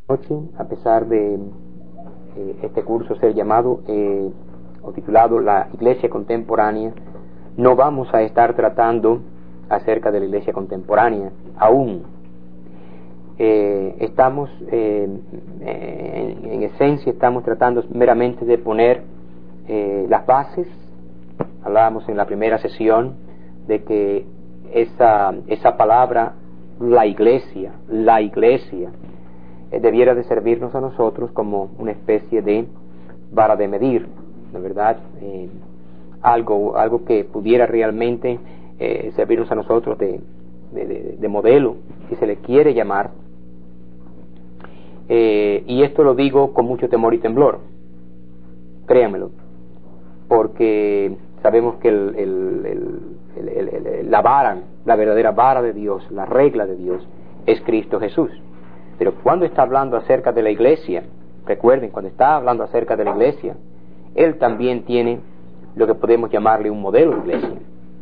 Noche, a pesar de este curso ser llamado o titulado La Iglesia Contemporánea, no vamos a estar tratando acerca de la Iglesia Contemporánea aún. Estamos en esencia estamos tratando meramente de poner las bases. Hablábamos en la primera sesión de que esa palabra la iglesia debiera de servirnos a nosotros como una especie de vara de medir, ¿no es verdad? Algo que pudiera realmente servirnos a nosotros de modelo, si se le quiere llamar. Y esto lo digo con mucho temor y temblor, créanmelo, porque sabemos que la verdadera vara de Dios, la regla de Dios, es Cristo Jesús. Pero cuando está hablando acerca de la iglesia, recuerden, cuando está hablando acerca de la iglesia, Él también tiene lo que podemos llamarle un modelo de iglesia.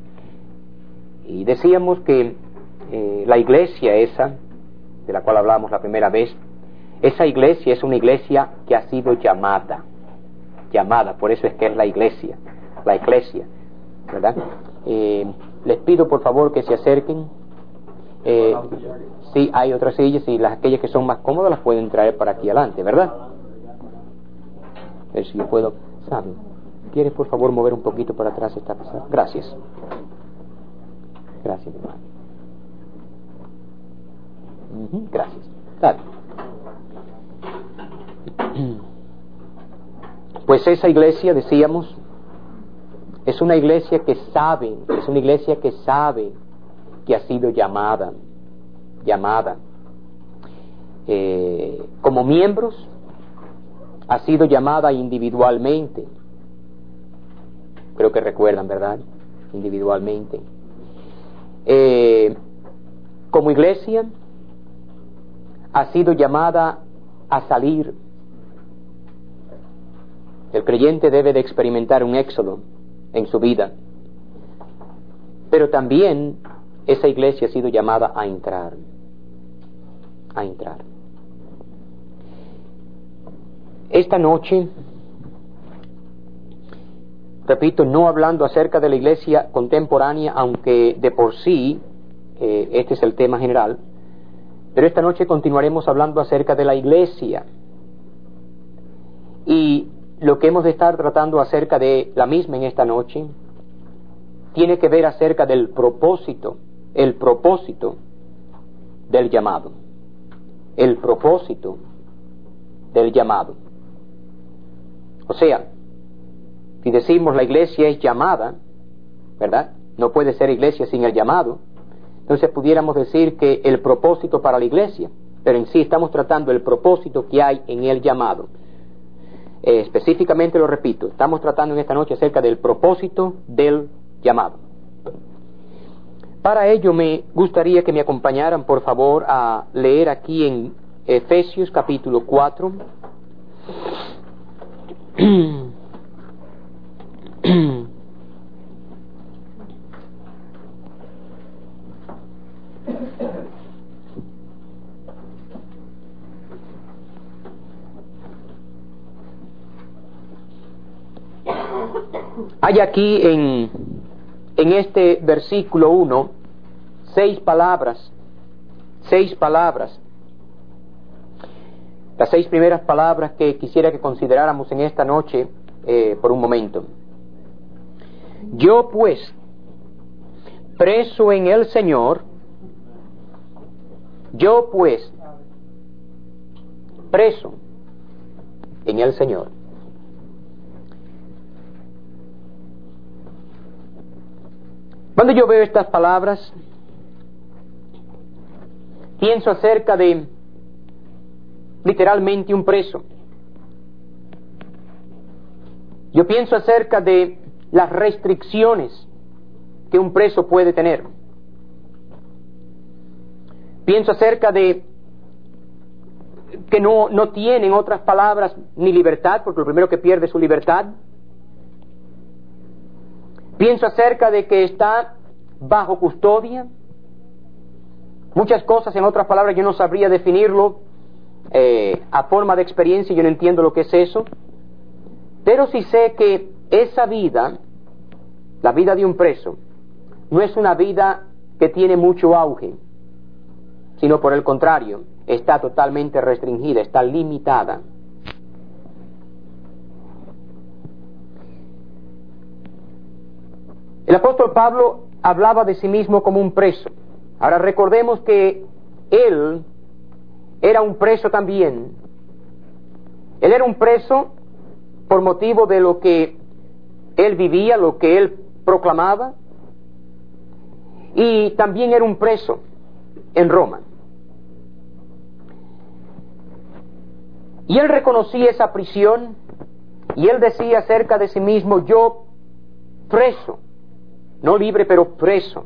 Y decíamos que la iglesia esa, de la cual hablamos la primera vez, esa iglesia es una iglesia que ha sido llamada, por eso es que es la iglesia, ¿verdad? Les pido por favor que se acerquen. Sí, hay otras sillas y aquellas que son más cómodas las pueden traer para aquí adelante, ¿verdad? A ver si yo puedo. ¿Saben? ¿Quieres por favor mover un poquito para atrás esta pasada? Gracias. Gracias, mi hermano. Gracias. Dale. Pues esa iglesia, decíamos, es una iglesia que sabe que ha sido llamada. Como miembros, ha sido llamada individualmente. Creo que recuerdan, ¿verdad? Individualmente. Como iglesia, ha sido llamada a salir. El creyente debe de experimentar un éxodo en su vida. Pero también esa iglesia ha sido llamada a entrar. Esta noche, repito, no hablando acerca de la iglesia contemporánea, aunque de por sí este es el tema general, pero esta noche continuaremos hablando acerca de la iglesia. Y lo que hemos de estar tratando acerca de la misma en esta noche tiene que ver acerca del propósito, el propósito del llamado. El propósito del llamado. O sea, si decimos la iglesia es llamada, ¿verdad? No puede ser iglesia sin el llamado. Entonces pudiéramos decir que el propósito para la iglesia, pero en sí estamos tratando el propósito que hay en el llamado. Específicamente lo repito, estamos tratando en esta noche acerca del propósito del llamado. Para ello me gustaría que me acompañaran por favor a leer aquí en Efesios capítulo 4. Hay aquí en este versículo 1 seis palabras. Las 6 primeras palabras que quisiera que consideráramos en esta noche por un momento. Yo pues, preso en el Señor, preso en el Señor. Cuando yo veo estas palabras, pienso acerca de literalmente un preso. Yo pienso acerca de las restricciones que un preso puede tener. Pienso acerca de que no tiene, en otras palabras, ni libertad, porque lo primero que pierde es su libertad. Pienso acerca de que está bajo custodia. Muchas cosas, en otras palabras, yo no sabría definirlo a forma de experiencia, yo no entiendo lo que es eso, pero sí sé que esa vida, la vida de un preso, no es una vida que tiene mucho auge, sino por el contrario, está totalmente restringida, está limitada. El apóstol Pablo hablaba de sí mismo como un preso. Ahora recordemos que él era un preso también. Él era un preso por motivo de lo que él vivía, lo que él proclamaba, y también era un preso en Roma. Y él reconocía esa prisión, y él decía acerca de sí mismo: yo preso, no libre, pero preso.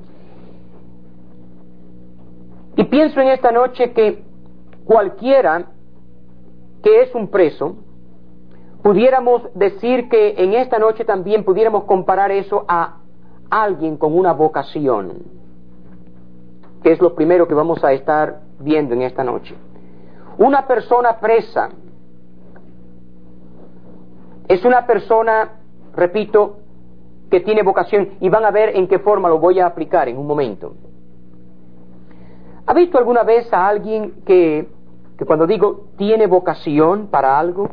Y pienso en esta noche que cualquiera que es un preso, pudiéramos decir que en esta noche también pudiéramos comparar eso a alguien con una vocación, que es lo primero que vamos a estar viendo en esta noche. Una persona presa es una persona, repito, que tiene vocación, y van a ver en qué forma lo voy a aplicar en un momento. ¿Ha visto alguna vez a alguien que cuando digo tiene vocación para algo,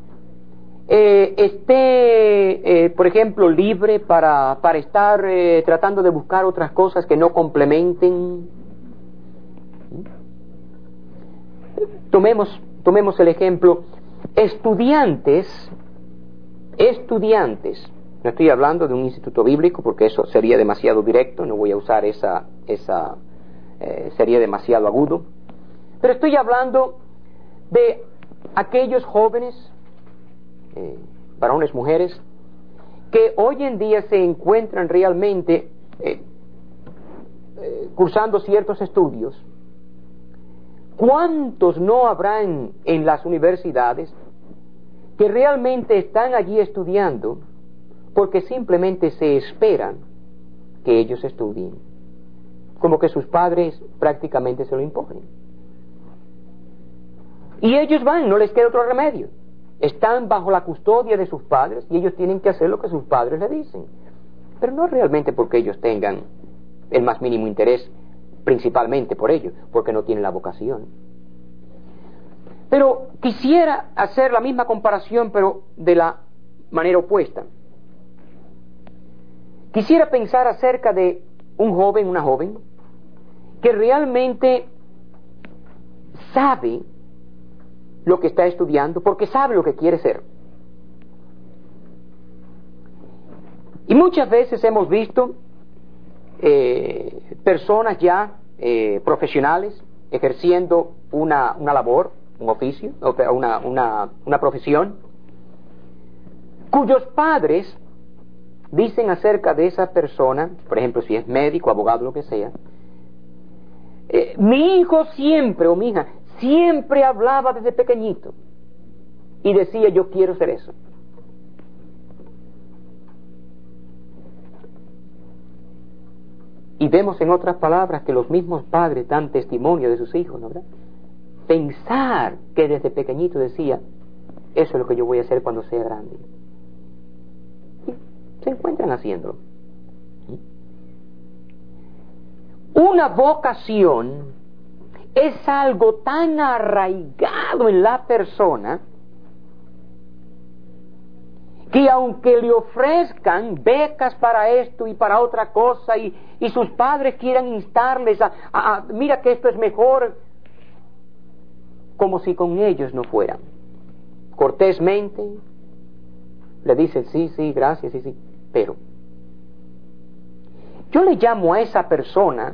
esté, por ejemplo, libre para estar tratando de buscar otras cosas que no complementen? Tomemos el ejemplo, estudiantes, no estoy hablando de un instituto bíblico porque eso sería demasiado directo, no voy a usar sería demasiado agudo, pero estoy hablando de aquellos jóvenes, varones, mujeres, que hoy en día se encuentran realmente cursando ciertos estudios. ¿Cuántos no habrán en las universidades que realmente están allí estudiando porque simplemente se esperan que ellos estudien, como que sus padres prácticamente se lo imponen? Y ellos van, no les queda otro remedio. Están bajo la custodia de sus padres y ellos tienen que hacer lo que sus padres le dicen. Pero no realmente porque ellos tengan el más mínimo interés, principalmente por ello, porque no tienen la vocación. Pero quisiera hacer la misma comparación, pero de la manera opuesta. Quisiera pensar acerca de un joven, una joven, que realmente sabe lo que está estudiando, porque sabe lo que quiere ser. Y muchas veces hemos visto personas ya profesionales ejerciendo una labor, un oficio, una profesión, cuyos padres dicen acerca de esa persona, por ejemplo, si es médico, abogado, lo que sea, mi hijo siempre, o mi hija, siempre hablaba desde pequeñito y decía: yo quiero ser eso. Y vemos en otras palabras que los mismos padres dan testimonio de sus hijos, ¿no? ¿Verdad? Pensar que desde pequeñito decía: eso es lo que yo voy a hacer cuando sea grande. Y se encuentran haciéndolo. Una vocación es algo tan arraigado en la persona que aunque le ofrezcan becas para esto y para otra cosa y sus padres quieran instarles a mira que esto es mejor, como si con ellos no fueran, cortésmente le dicen: sí, gracias, sí, pero yo le llamo a esa persona,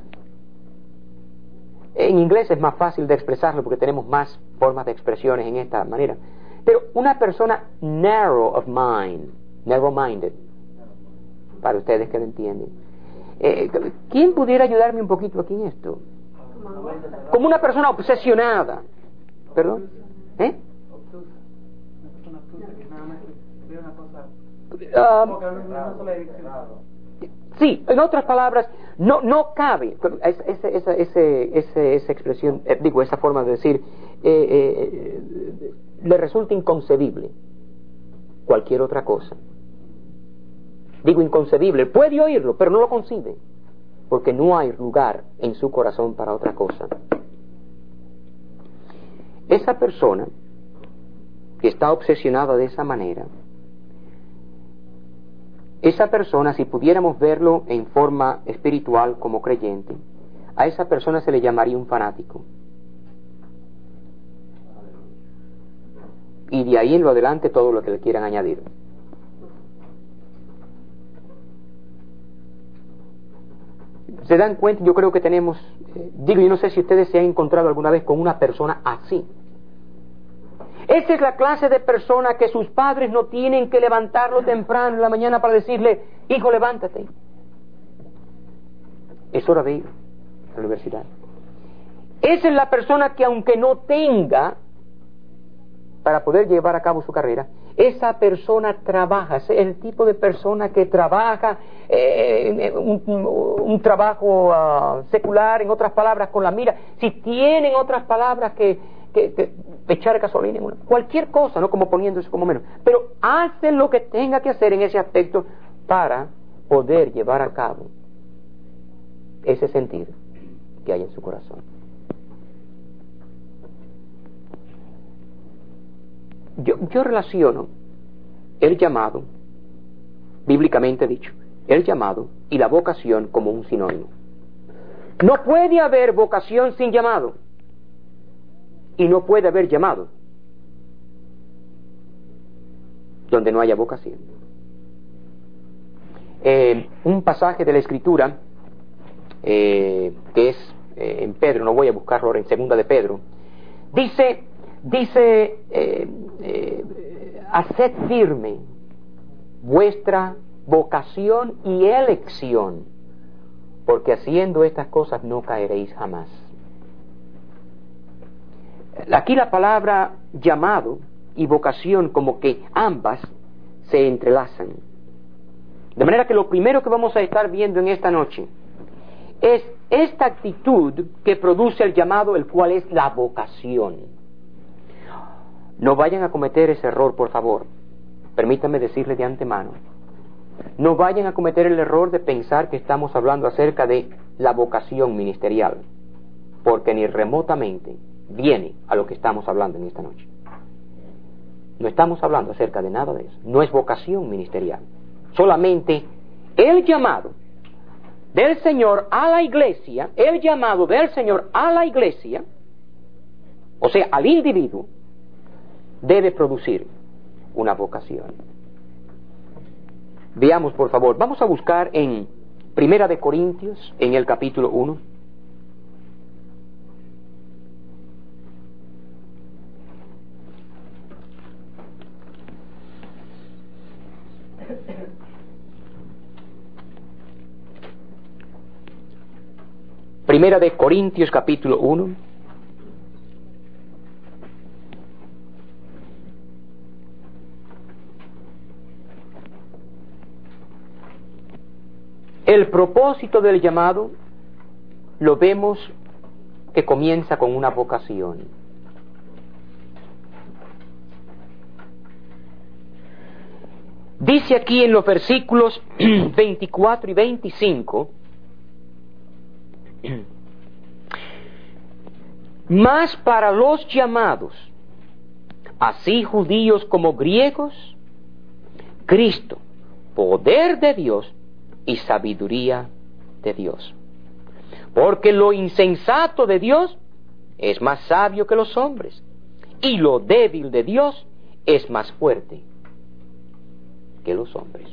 en inglés es más fácil de expresarlo porque tenemos más formas de expresiones en esta manera, pero una persona narrow-minded, para ustedes que lo entienden. ¿Quién pudiera ayudarme un poquito aquí en esto? Como una persona obsesionada. ¿Perdón? Sí, en otras palabras, no cabe esa expresión, esa forma de decir, le resulta inconcebible cualquier otra cosa. Digo inconcebible, puede oírlo, pero no lo concibe, porque no hay lugar en su corazón para otra cosa. Esa persona que está obsesionada de esa manera, esa persona, si pudiéramos verlo en forma espiritual como creyente, a esa persona se le llamaría un fanático. Y de ahí en lo adelante todo lo que le quieran añadir. ¿Se dan cuenta? Yo creo que tenemos, yo no sé si ustedes se han encontrado alguna vez con una persona así. Esa es la clase de persona que sus padres no tienen que levantarlo temprano en la mañana para decirle, hijo, levántate. Es hora de ir a la universidad. Esa es la persona que aunque no tenga para poder llevar a cabo su carrera, esa persona trabaja, es el tipo de persona que trabaja un trabajo secular, en otras palabras, con la mira. Si tienen otras palabras que echar gasolina en cualquier cosa, no como poniéndose como menos, pero hacen lo que tenga que hacer en ese aspecto para poder llevar a cabo ese sentir que hay en su corazón. Yo relaciono el llamado, bíblicamente dicho, el llamado y la vocación como un sinónimo. No puede haber vocación sin llamado, y no puede haber llamado donde no haya vocación. Un pasaje de la Escritura que es en Pedro, no voy a buscarlo ahora, en segunda de Pedro, dice haced firme vuestra vocación y elección, porque haciendo estas cosas no caeréis jamás. Aquí la palabra llamado y vocación como que ambas se entrelazan. De manera que lo primero que vamos a estar viendo en esta noche es esta actitud que produce el llamado, el cual es la vocación. No vayan a cometer ese error, por favor. Permítanme decirles de antemano. No vayan a cometer el error de pensar que estamos hablando acerca de la vocación ministerial, porque ni remotamente viene a lo que estamos hablando en esta noche. No estamos hablando acerca de nada de eso. No es vocación ministerial. Solamente el llamado del Señor a la iglesia, el llamado del Señor a la iglesia, o sea, al individuo, debe producir una vocación. Veamos, por favor, vamos a buscar en Primera de Corintios, en el capítulo 1. Primera de Corintios, capítulo 1. El propósito del llamado lo vemos que comienza con una vocación. Dice aquí en los versículos 24 y 25, mas para los llamados, así judíos como griegos, Cristo, poder de Dios y sabiduría de Dios. Porque lo insensato de Dios es más sabio que los hombres, y lo débil de Dios es más fuerte que los hombres.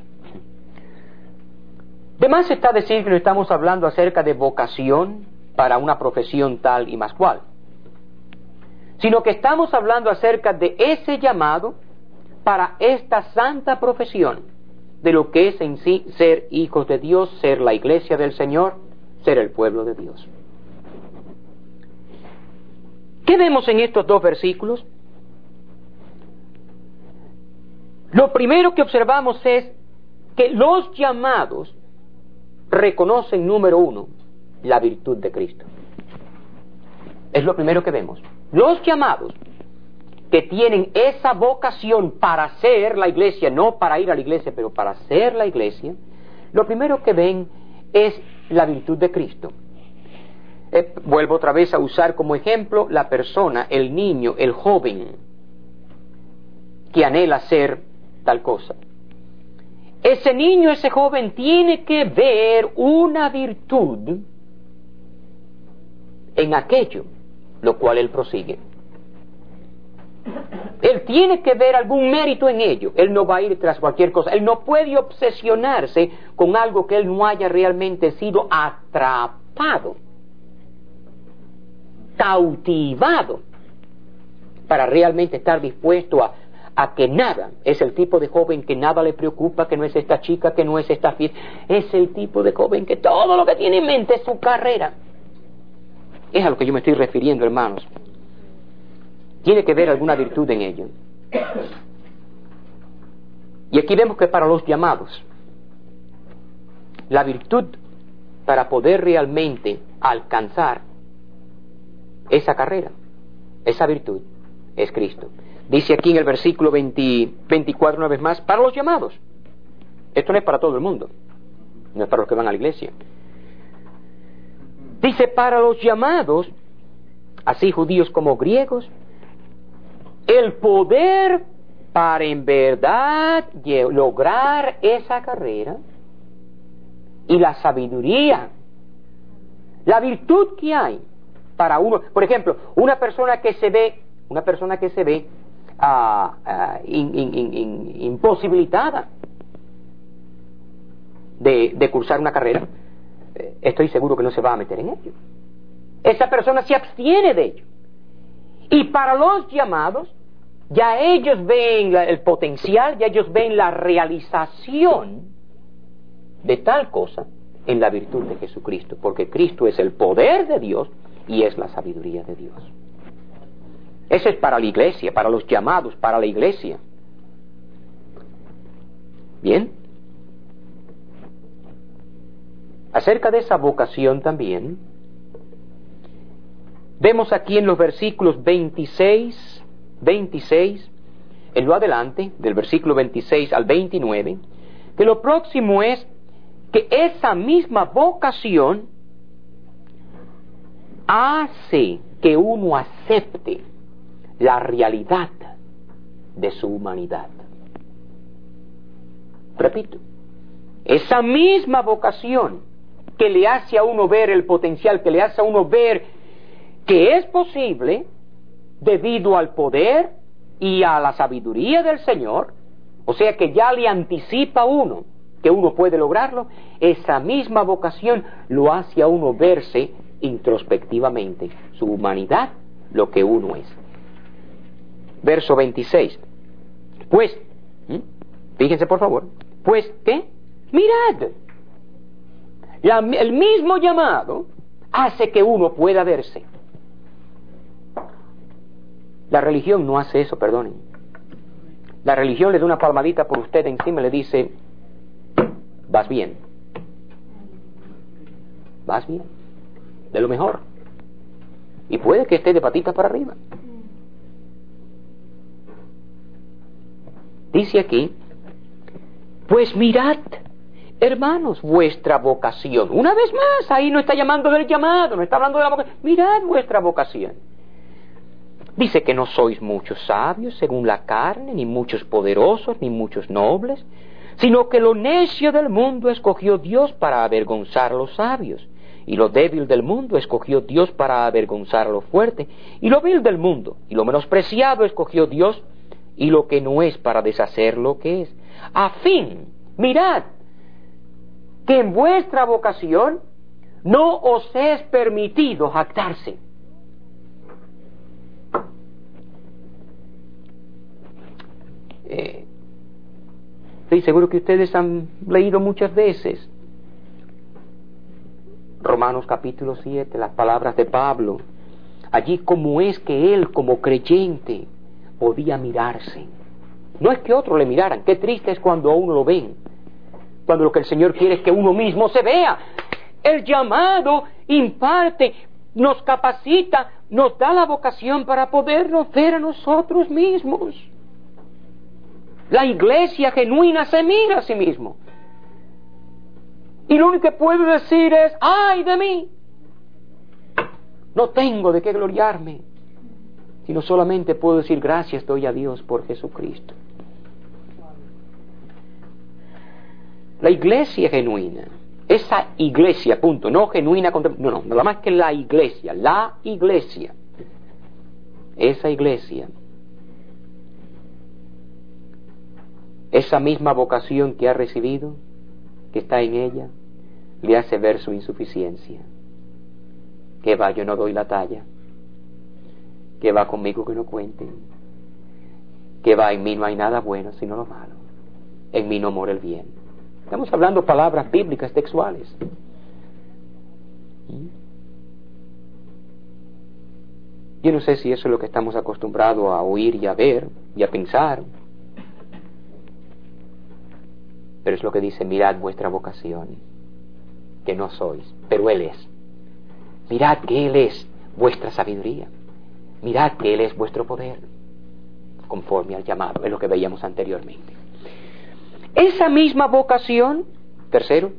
De más está decir que no estamos hablando acerca de vocación para una profesión tal y más cual, sino que estamos hablando acerca de ese llamado para esta santa profesión de lo que es en sí ser hijos de Dios, ser la iglesia del Señor, ser el pueblo de Dios. ¿Qué vemos en estos dos versículos? Lo primero que observamos es que los llamados reconocen, número uno, la virtud de Cristo. Es lo primero que vemos. Los llamados que tienen esa vocación para ser la iglesia, no para ir a la iglesia, pero para ser la iglesia, lo primero que ven es la virtud de Cristo. Vuelvo otra vez a usar como ejemplo la persona, el niño, el joven, que anhela ser tal cosa. Ese niño, ese joven tiene que ver una virtud en aquello lo cual él prosigue. Él tiene que ver algún mérito en ello. Él no va a ir tras cualquier cosa. Él no puede obsesionarse con algo que él no haya realmente sido atrapado, cautivado, para realmente estar dispuesto a que nada. Es el tipo de joven que nada le preocupa, que no es esta chica, que no es esta fiesta. Es el tipo de joven que todo lo que tiene en mente es su carrera. Es a lo que yo me estoy refiriendo, hermanos. Tiene que ver alguna virtud en ello. Y aquí vemos que para los llamados, la virtud para poder realmente alcanzar esa carrera, esa virtud, es Cristo. Dice aquí en el versículo 24 una vez más, para los llamados. Esto no es para todo el mundo, no es para los que van a la iglesia. Dice, para los llamados, así judíos como griegos, el poder para en verdad lograr esa carrera y la sabiduría, la virtud que hay para uno. Por ejemplo, una persona que se ve imposibilitada de cursar una carrera, estoy seguro que no se va a meter en ello. Esa persona se abstiene de ello. Y para los llamados, ya ellos ven el potencial, ya ellos ven la realización de tal cosa en la virtud de Jesucristo, porque Cristo es el poder de Dios y es la sabiduría de Dios. Eso es para la iglesia, para los llamados, para la iglesia. Bien. Acerca de esa vocación también, vemos aquí en los versículos 26, en lo adelante, del versículo 26 al 29, que lo próximo es que esa misma vocación hace que uno acepte la realidad de su humanidad. Repito, esa misma vocación que le hace a uno ver el potencial, que le hace a uno ver que es posible, debido al poder y a la sabiduría del Señor, o sea que ya le anticipa a uno que uno puede lograrlo, esa misma vocación lo hace a uno verse introspectivamente, su humanidad, lo que uno es. Verso 26. Pues, fíjense por favor, pues, ¿qué? Mirad, el mismo llamado hace que uno pueda verse. La religión no hace eso, perdonen. La religión le da una palmadita por usted encima y le dice, vas bien. Vas bien. De lo mejor. Y puede que esté de patitas para arriba. Dice aquí, pues mirad, hermanos, vuestra vocación. Una vez más, ahí no está llamando del llamado, no está hablando de la vocación. Mirad vuestra vocación. Dice que no sois muchos sabios según la carne, ni muchos poderosos, ni muchos nobles, sino que lo necio del mundo escogió Dios para avergonzar a los sabios, y lo débil del mundo escogió Dios para avergonzar a lo fuerte, y lo vil del mundo, y lo menospreciado escogió Dios, y lo que no es para deshacer lo que es. A fin, mirad, que en vuestra vocación no os es permitido jactarse. Estoy seguro que ustedes han leído muchas veces Romanos capítulo 7, las palabras de Pablo. Allí cómo es que él como creyente podía mirarse. No es que otros le miraran, qué triste es cuando a uno lo ven, cuando lo que el Señor quiere es que uno mismo se vea. El llamado imparte nos capacita, nos da la vocación para podernos ver a nosotros mismos. La iglesia genuina se mira a sí mismo. Y lo único que puede decir es, ¡ay de mí! No tengo de qué gloriarme, sino solamente puedo decir gracias doy a Dios por Jesucristo. La iglesia genuina, esa iglesia, punto, no genuina, no, nada más que la iglesia, esa iglesia, esa misma vocación que ha recibido, que está en ella, le hace ver su insuficiencia. Que va, yo no doy la talla. Que va, conmigo que no cuenten. Que va, en mí no hay nada bueno sino lo malo. En mí no mora el bien. Estamos hablando palabras bíblicas, textuales. Yo no sé si eso es lo que estamos acostumbrados a oír y a ver y a pensar. Pero es lo que dice, mirad vuestra vocación, que no sois, pero Él es. Mirad que Él es vuestra sabiduría. Mirad que Él es vuestro poder, conforme al llamado, es lo que veíamos anteriormente. Esa misma vocación, tercero,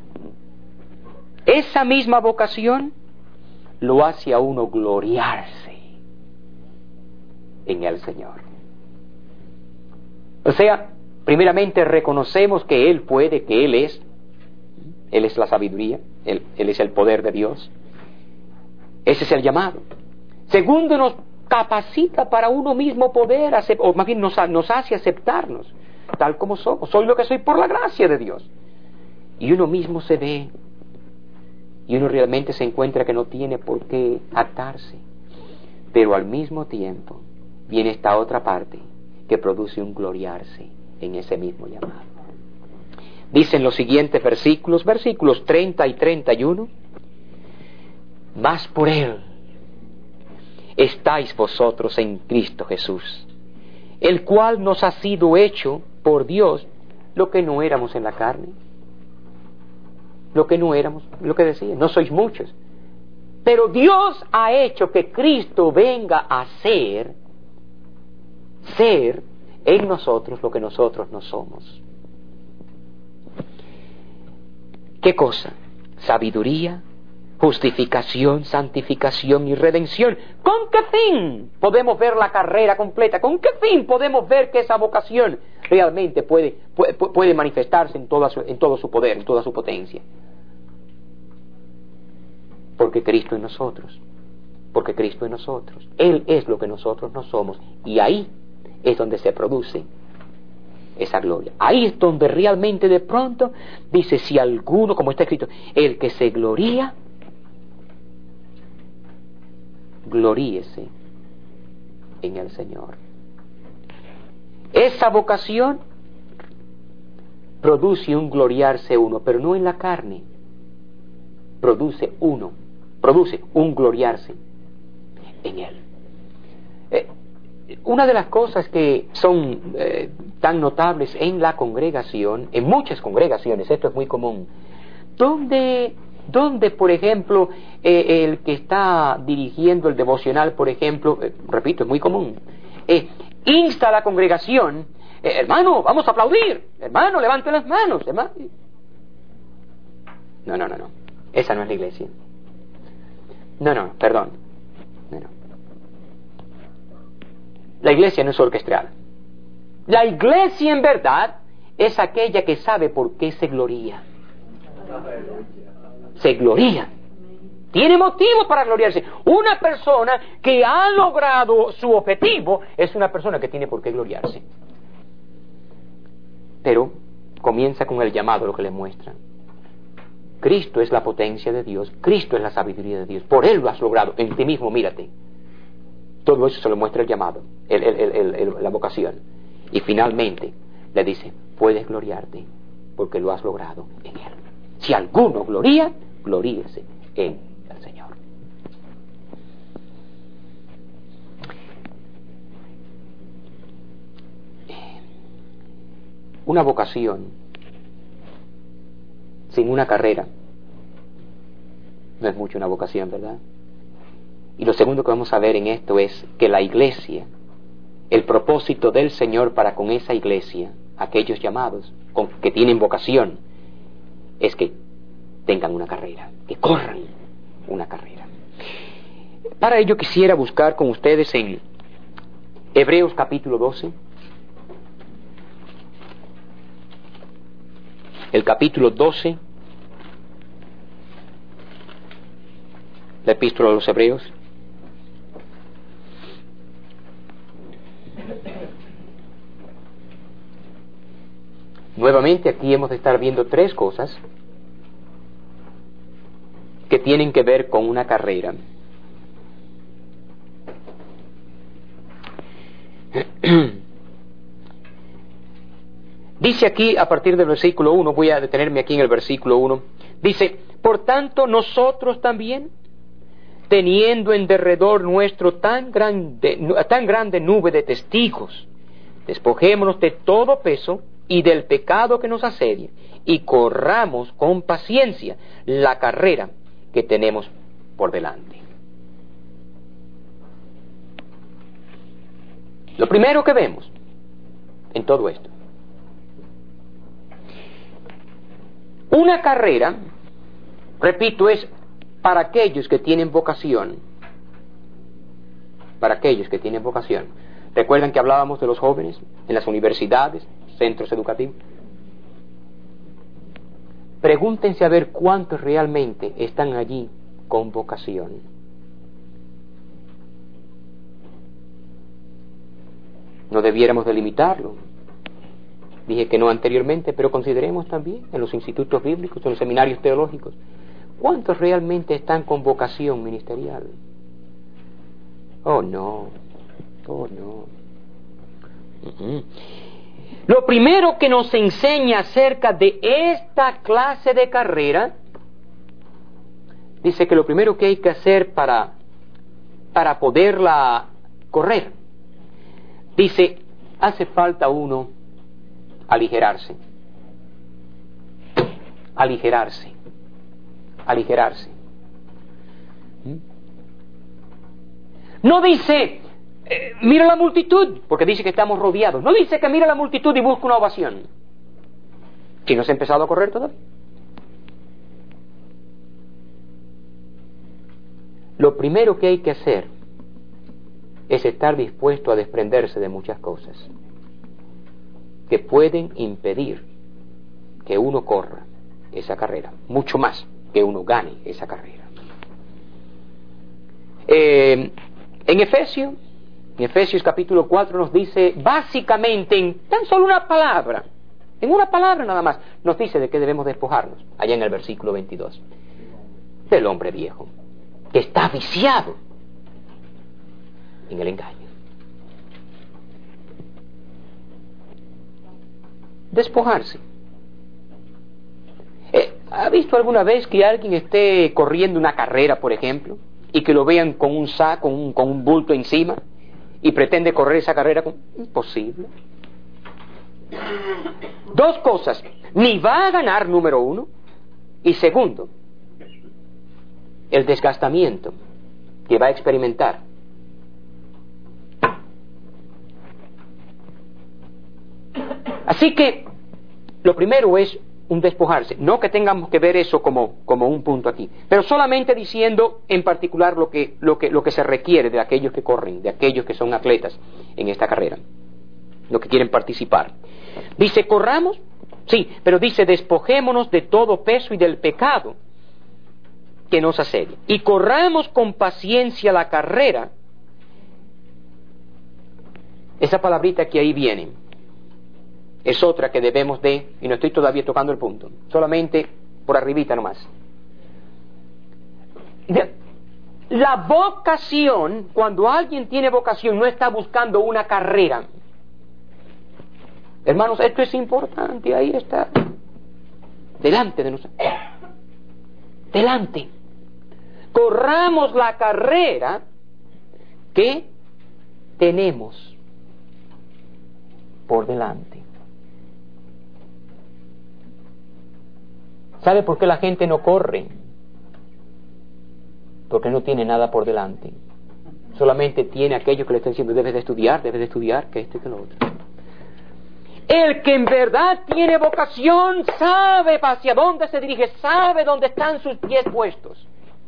esa misma vocación lo hace a uno gloriarse en el Señor. O sea, primeramente reconocemos que Él puede, que Él es la sabiduría, Él es el poder de Dios. Ese es el llamado. Segundo, nos capacita para uno mismo poder, o más bien nos hace aceptarnos tal como somos. Soy lo que soy por la gracia de Dios. Y uno mismo se ve, y uno realmente se encuentra que no tiene por qué atarse. Pero al mismo tiempo viene esta otra parte que produce un gloriarse en ese mismo llamado. Dicen los siguientes versículos 30 y 31. Mas por Él estáis vosotros en Cristo Jesús, el cual nos ha sido hecho por Dios lo que no éramos en la carne. Lo que no éramos, lo que decía, no sois muchos. Pero Dios ha hecho que Cristo venga a ser en nosotros lo que nosotros no somos. ¿Qué cosa? Sabiduría, justificación, santificación y redención. ¿Con qué fin podemos ver la carrera completa? ¿Con qué fin podemos ver que esa vocación realmente puede manifestarse en todo su poder, en toda su potencia? Porque Cristo en nosotros. Porque Cristo en nosotros. Él es lo que nosotros no somos. Y ahí es donde se produce esa gloria. Ahí es donde realmente de pronto dice, si alguno, como está escrito, el que se gloría, gloríese en el Señor. Esa vocación produce un gloriarse uno, pero no en la carne. Produce un gloriarse en Él. Una de las cosas que son tan notables en la congregación, en muchas congregaciones, esto es muy común, donde por ejemplo, el que está dirigiendo el devocional, por ejemplo, repito, es muy común, insta a la congregación, hermano, vamos a aplaudir, hermano, levante las manos, hermano. No, esa no es la iglesia. Perdón. La iglesia no es orquestral. La iglesia en verdad es aquella que sabe por qué se gloría. Se gloría. Tiene motivo para gloriarse. Una persona que ha logrado su objetivo es una persona que tiene por qué gloriarse. Pero comienza con el llamado, lo que le muestran. Cristo es la potencia de Dios, Cristo es la sabiduría de Dios, por Él lo has logrado, en ti mismo mírate. Todo eso se lo muestra el llamado, la vocación. Y finalmente le dice, puedes gloriarte porque lo has logrado en Él. Si alguno gloría, gloríese en el Señor. Una vocación sin una carrera no es mucho una vocación, ¿verdad? Y lo segundo que vamos a ver en esto es que la iglesia, el propósito del Señor para con esa iglesia, aquellos llamados que tienen vocación, es que tengan una carrera, que corran una carrera. Para ello quisiera buscar con ustedes en Hebreos capítulo 12, el capítulo 12, la epístola a los Hebreos. Nuevamente aquí hemos de estar viendo tres cosas que tienen que ver con una carrera. Dice aquí a partir del versículo 1, voy a detenerme aquí en el versículo 1, dice: por tanto nosotros también, teniendo en derredor nuestro tan grande nube de testigos, despojémonos de todo peso y del pecado que nos asedia, y corramos con paciencia la carrera que tenemos por delante. Lo primero que vemos en todo esto, una carrera, repito, es para aquellos que tienen vocación. Para aquellos que tienen vocación. ¿Recuerdan que hablábamos de los jóvenes en las universidades, centros educativos? Pregúntense a ver cuántos realmente están allí con vocación. No debiéramos delimitarlo. Dije que no anteriormente, pero consideremos también en los institutos bíblicos, en los seminarios teológicos, ¿cuántos realmente están con vocación ministerial? Oh, no. Oh, no. Lo primero que nos enseña acerca de esta clase de carrera, dice que lo primero que hay que hacer para poderla correr, dice, hace falta uno aligerarse. Aligerarse. Aligerarse. No dice, mira la multitud, porque dice que estamos rodeados. No dice que mira la multitud y busca una ovación. Si no se ha empezado a correr todavía. Lo primero que hay que hacer es estar dispuesto a desprenderse de muchas cosas que pueden impedir que uno corra esa carrera, mucho más que uno gane esa carrera. En Efesios capítulo 4 nos dice, básicamente, en tan solo una palabra, en una palabra nada más, nos dice de qué debemos despojarnos, allá en el versículo 22, del hombre viejo, que está viciado en el engaño. Despojarse. ¿Ha visto alguna vez que alguien esté corriendo una carrera, por ejemplo, y que lo vean con un saco, con un bulto encima, y pretende correr esa carrera? Imposible. Dos cosas: ni va a ganar, número uno, y segundo, el desgastamiento que va a experimentar. Así que lo primero es un despojarse. No que tengamos que ver eso como un punto aquí, pero solamente diciendo en particular lo que se requiere de aquellos que corren, de aquellos que son atletas en esta carrera, los que quieren participar. Dice, corramos, sí, pero dice, despojémonos de todo peso y del pecado que nos asedia, y corramos con paciencia la carrera. Esa palabrita que ahí viene es otra que debemos de, y no estoy todavía tocando el punto, solamente por arribita nomás. La vocación, cuando alguien tiene vocación, no está buscando una carrera. Hermanos, esto es importante, ahí está, delante de nosotros. Delante. Corramos la carrera que tenemos por delante. ¿Sabe por qué la gente no corre? Porque no tiene nada por delante. solamente tiene aquello que le está diciendo, debes de estudiar, que esto y que lo otro. El que en verdad tiene vocación sabe hacia dónde se dirige, sabe dónde están sus pies puestos.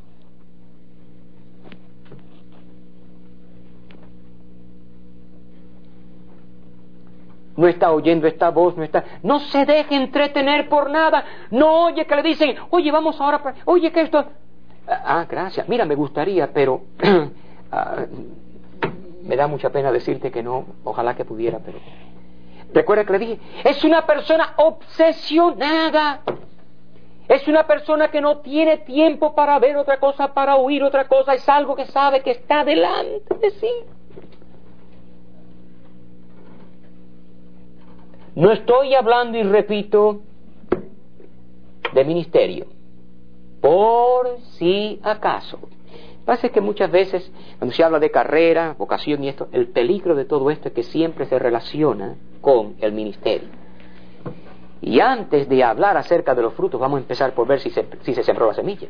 No está oyendo esta voz, no se deje entretener por nada, no oye que le dicen, oye, vamos ahora, oye que esto, gracias, mira, me gustaría, pero me da mucha pena decirte que no, ojalá que pudiera, pero recuerda que le dije, es una persona obsesionada, es una persona que no tiene tiempo para ver otra cosa, para oír otra cosa, es algo que sabe que está delante de sí. No estoy hablando, y repito, de ministerio, por si acaso. Pasa que muchas veces, cuando se habla de carrera, vocación y esto, el peligro de todo esto es que siempre se relaciona con el ministerio. Y antes de hablar acerca de los frutos, vamos a empezar por ver si se sembró la semilla.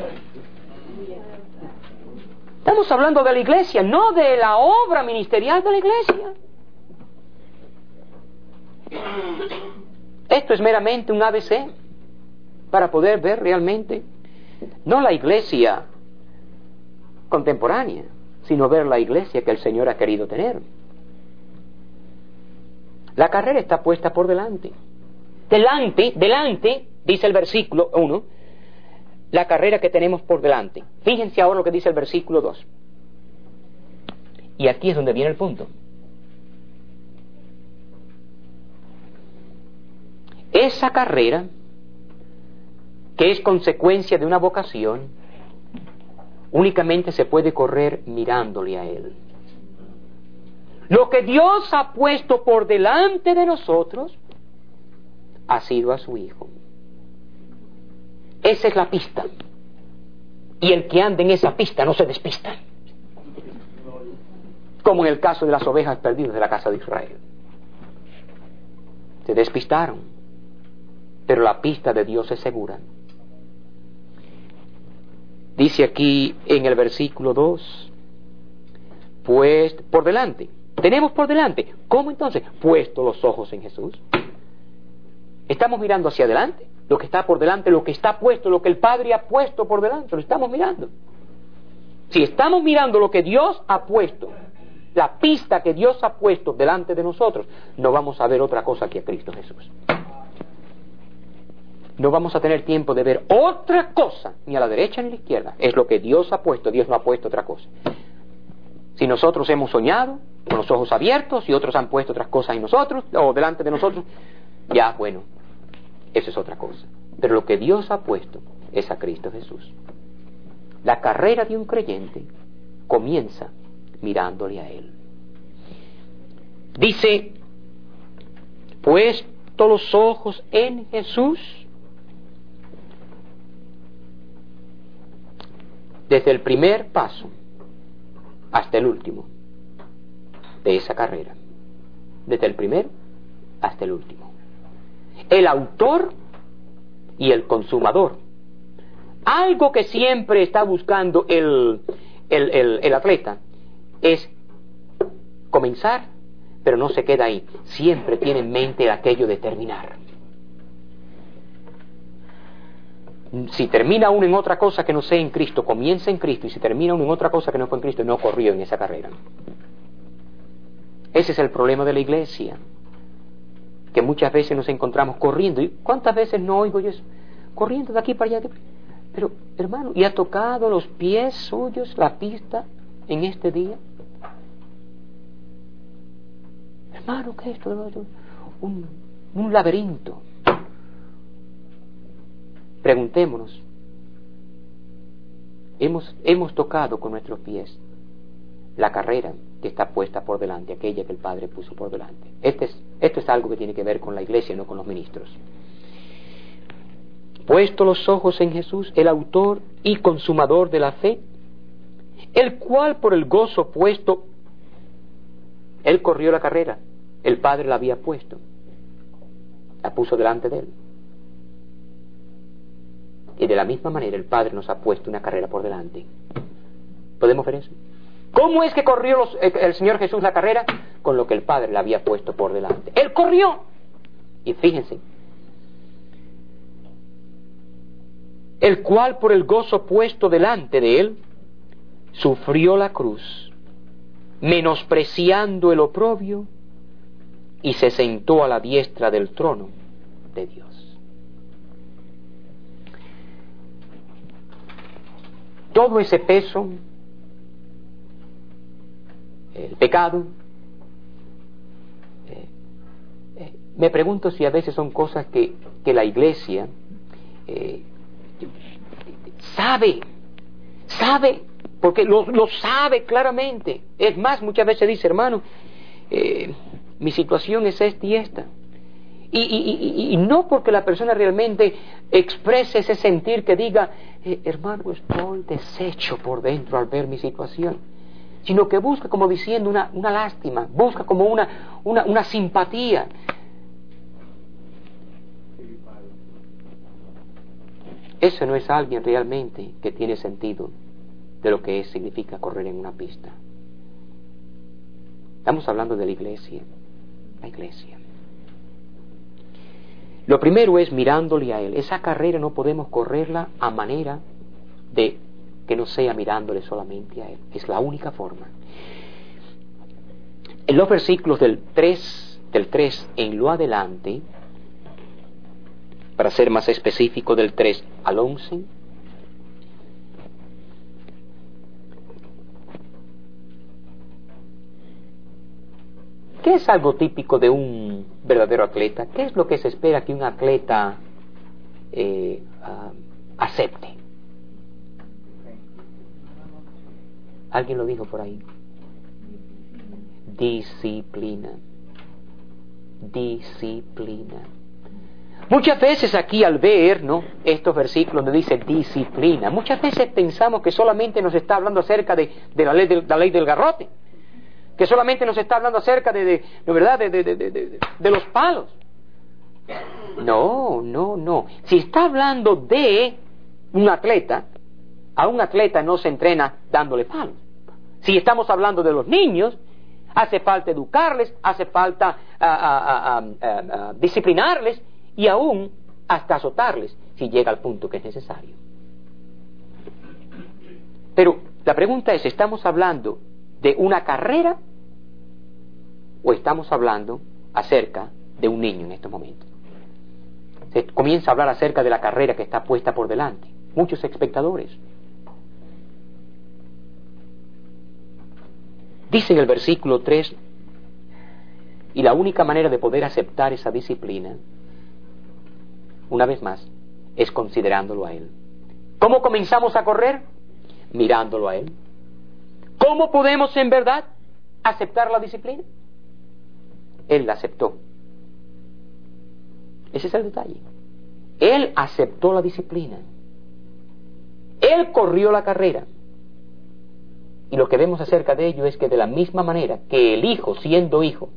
Estamos hablando de la iglesia, no de la obra ministerial de la iglesia. Esto es meramente un ABC para poder ver realmente, no la iglesia contemporánea, sino ver la iglesia que el Señor ha querido tener. La carrera está puesta por delante. Delante, dice el versículo 1, la carrera que tenemos por delante. Fíjense ahora lo que dice el versículo 2. Y aquí es donde viene el punto. Esa carrera, que es consecuencia de una vocación, únicamente se puede correr mirándole a Él. Lo que Dios ha puesto por delante de nosotros ha sido a su Hijo. Esa es la pista. Y el que anda en esa pista no se despista. Como en el caso de las ovejas perdidas de la casa de Israel. Se despistaron. Pero la pista de Dios es segura. Dice aquí en el versículo 2, pues por delante, tenemos por delante. ¿Cómo entonces? Puesto los ojos en Jesús. Estamos mirando hacia adelante, lo que está por delante, lo que está puesto, lo que el Padre ha puesto por delante, lo estamos mirando. Si estamos mirando lo que Dios ha puesto, la pista que Dios ha puesto delante de nosotros, no vamos a ver otra cosa que a Cristo Jesús. No vamos a tener tiempo de ver otra cosa, ni a la derecha ni a la izquierda. Es lo que Dios ha puesto, Dios no ha puesto otra cosa. Si nosotros hemos soñado con los ojos abiertos y otros han puesto otras cosas en nosotros, o delante de nosotros, ya, bueno, eso es otra cosa. Pero lo que Dios ha puesto es a Cristo Jesús. La carrera de un creyente comienza mirándole a Él. Dice, puesto los ojos en Jesús, desde el primer paso hasta el último de esa carrera, desde el primero hasta el último, el autor y el consumador. Algo que siempre está buscando el atleta es comenzar, pero no se queda ahí, siempre tiene en mente aquello de terminar. Si termina uno en otra cosa que no sea en Cristo, comienza en Cristo, y si termina uno en otra cosa que no fue en Cristo, no corrió en esa carrera. Ese es el problema de la iglesia, que muchas veces nos encontramos corriendo. ¿Y cuántas veces no oigo yo eso? Corriendo de aquí para allá. Pero, hermano, ¿y ha tocado los pies suyos la pista en este día? Hermano, ¿qué es esto? Un laberinto. Preguntémonos, hemos tocado con nuestros pies la carrera que está puesta por delante, aquella que el Padre puso por delante. Esto es algo que tiene que ver con la iglesia, no con los ministros. Puesto los ojos en Jesús, el autor y consumador de la fe, el cual por el gozo puesto, él corrió la carrera, el Padre la había puesto, la puso delante de él. Y de la misma manera el Padre nos ha puesto una carrera por delante. ¿Podemos ver eso? ¿Cómo es que corrió el Señor Jesús la carrera? Con lo que el Padre le había puesto por delante. Él corrió. Y fíjense, el cual por el gozo puesto delante de él, sufrió la cruz, menospreciando el oprobio, y se sentó a la diestra del trono de Dios. Todo ese peso, el pecado, me pregunto si a veces son cosas que la Iglesia sabe, porque lo sabe claramente. Es más, muchas veces dice, hermano, mi situación es esta y esta. Y no porque la persona realmente exprese ese sentir que diga, hermano, estoy deshecho por dentro al ver mi situación, sino que busca como diciendo una lástima, busca como una simpatía. Eso no es alguien realmente que tiene sentido de lo que significa correr en una pista. Estamos hablando de la iglesia. La iglesia. Lo primero es mirándole a Él. Esa carrera no podemos correrla a manera de que no sea mirándole solamente a Él. Es la única forma. En los versículos del 3 en lo adelante, para ser más específico, del 3 al 11, ¿qué es algo típico de un verdadero atleta? ¿Qué es lo que se espera que un atleta acepte? ¿Alguien lo dijo por ahí? Disciplina. Disciplina. Muchas veces aquí al ver, ¿no?, estos versículos donde dice disciplina, muchas veces pensamos que solamente nos está hablando acerca de la ley del garrote, que solamente nos está hablando acerca de los palos. No. Si está hablando de un atleta, a un atleta no se entrena dándole palos. Si estamos hablando de los niños, hace falta educarles, hace falta disciplinarles y aún hasta azotarles si llega al punto que es necesario. Pero la pregunta es, ¿estamos hablando de una carrera o estamos hablando acerca de un niño en estos momentos? Se comienza a hablar acerca de la carrera que está puesta por delante. Muchos espectadores. Dice en el versículo 3, y la única manera de poder aceptar esa disciplina, una vez más, es considerándolo a Él. ¿Cómo comenzamos a correr? Mirándolo a Él. ¿Cómo podemos en verdad aceptar la disciplina? Él la aceptó. Ese es el detalle. Él aceptó la disciplina. Él corrió la carrera. Y lo que vemos acerca de ello es que de la misma manera que el Hijo, siendo Hijo,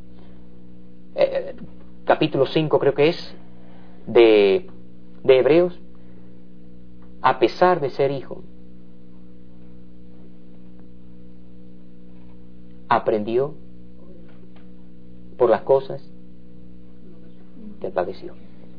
capítulo 5 creo que es, de Hebreos, a pesar de ser Hijo, aprendió por las cosas que padeció.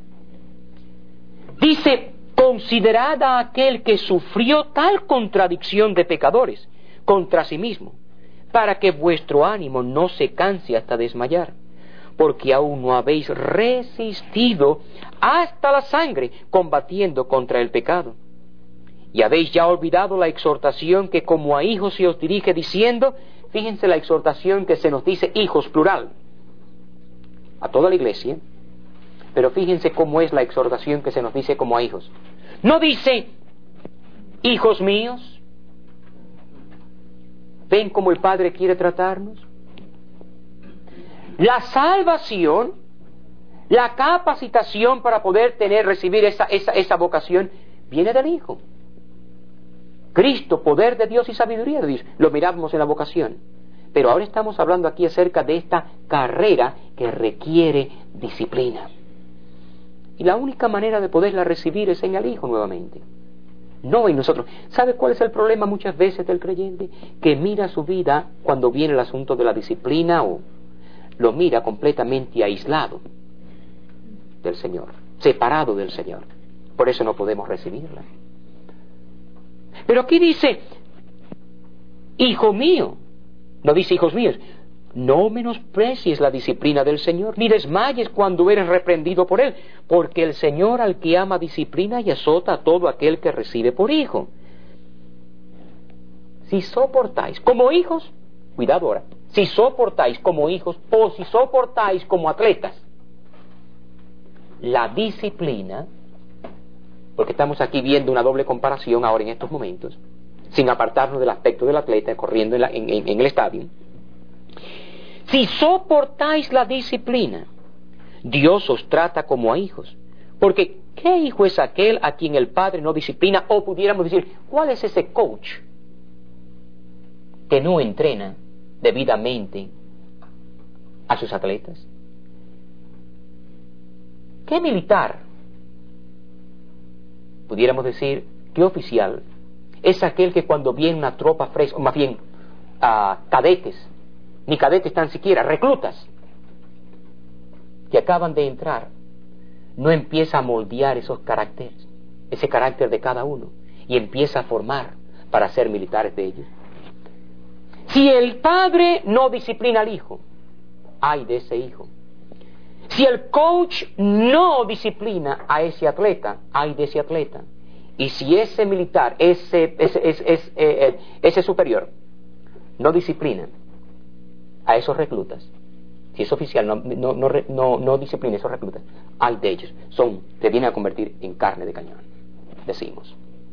Dice, considerad a aquel que sufrió tal contradicción de pecadores contra sí mismo, para que vuestro ánimo no se canse hasta desmayar, porque aún no habéis resistido hasta la sangre combatiendo contra el pecado. Y habéis ya olvidado la exhortación que como a hijos se os dirige diciendo, fíjense la exhortación que se nos dice hijos plural, a toda la iglesia, pero fíjense cómo es la exhortación que se nos dice como a hijos. No dice, hijos míos, ¿ven cómo el Padre quiere tratarnos? La salvación, la capacitación para poder recibir esa vocación, viene del Hijo. Cristo, poder de Dios y sabiduría de Dios, lo miramos en la vocación. Pero ahora estamos hablando aquí acerca de esta carrera que requiere disciplina. Y la única manera de poderla recibir es en el Hijo nuevamente. no en nosotros. ¿Sabe cuál es el problema muchas veces del creyente? Que mira su vida cuando viene el asunto de la disciplina, o lo mira completamente aislado del Señor, separado del Señor. Por eso no podemos recibirla. Pero aquí dice, hijo mío, no dice hijos míos, no menosprecies la disciplina del Señor, ni desmayes cuando eres reprendido por Él, porque el Señor al que ama disciplina y azota a todo aquel que recibe por hijo. Si soportáis como hijos, cuidado ahora, si soportáis como hijos o si soportáis como atletas la disciplina, porque estamos aquí viendo una doble comparación ahora en estos momentos, sin apartarnos del aspecto del atleta corriendo en el estadio. Si soportáis la disciplina, Dios os trata como a hijos. Porque, ¿qué hijo es aquel a quien el padre no disciplina? O pudiéramos decir, ¿cuál es ese coach que no entrena debidamente a sus atletas? ¿Qué militar, pudiéramos decir, qué oficial, es aquel que cuando viene una tropa fresca, o más bien cadetes, ni cadetes tan siquiera, reclutas, que acaban de entrar, no empieza a moldear esos caracteres, ese carácter de cada uno, y empieza a formar para ser militares de ellos? Si el padre no disciplina al hijo, ay de ese hijo. Si el coach no disciplina a ese atleta, ay de ese atleta. Y si ese militar, ese superior, no disciplina a esos reclutas, si ese oficial no disciplina a esos reclutas, ay de ellos, se vienen a convertir en carne de cañón, decimos.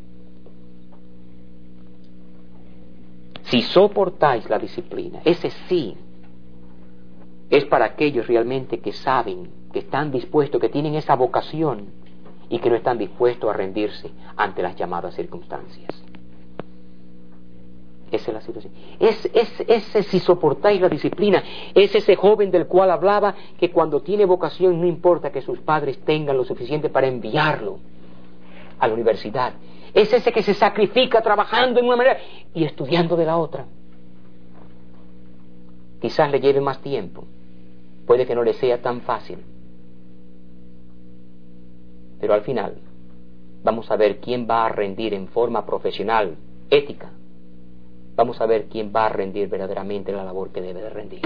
Si soportáis la disciplina, ese sí es para aquellos realmente que saben, que están dispuestos, que tienen esa vocación y que no están dispuestos a rendirse ante las llamadas circunstancias. Esa es la situación. Ese si soportáis la disciplina, es ese joven del cual hablaba, que cuando tiene vocación no importa que sus padres tengan lo suficiente para enviarlo a la universidad. Es ese que se sacrifica trabajando en una manera y estudiando de la otra. Quizás le lleve más tiempo, puede que no le sea tan fácil, pero al final vamos a ver quién va a rendir en forma profesional, ética. Vamos a ver quién va a rendir verdaderamente la labor que debe de rendir.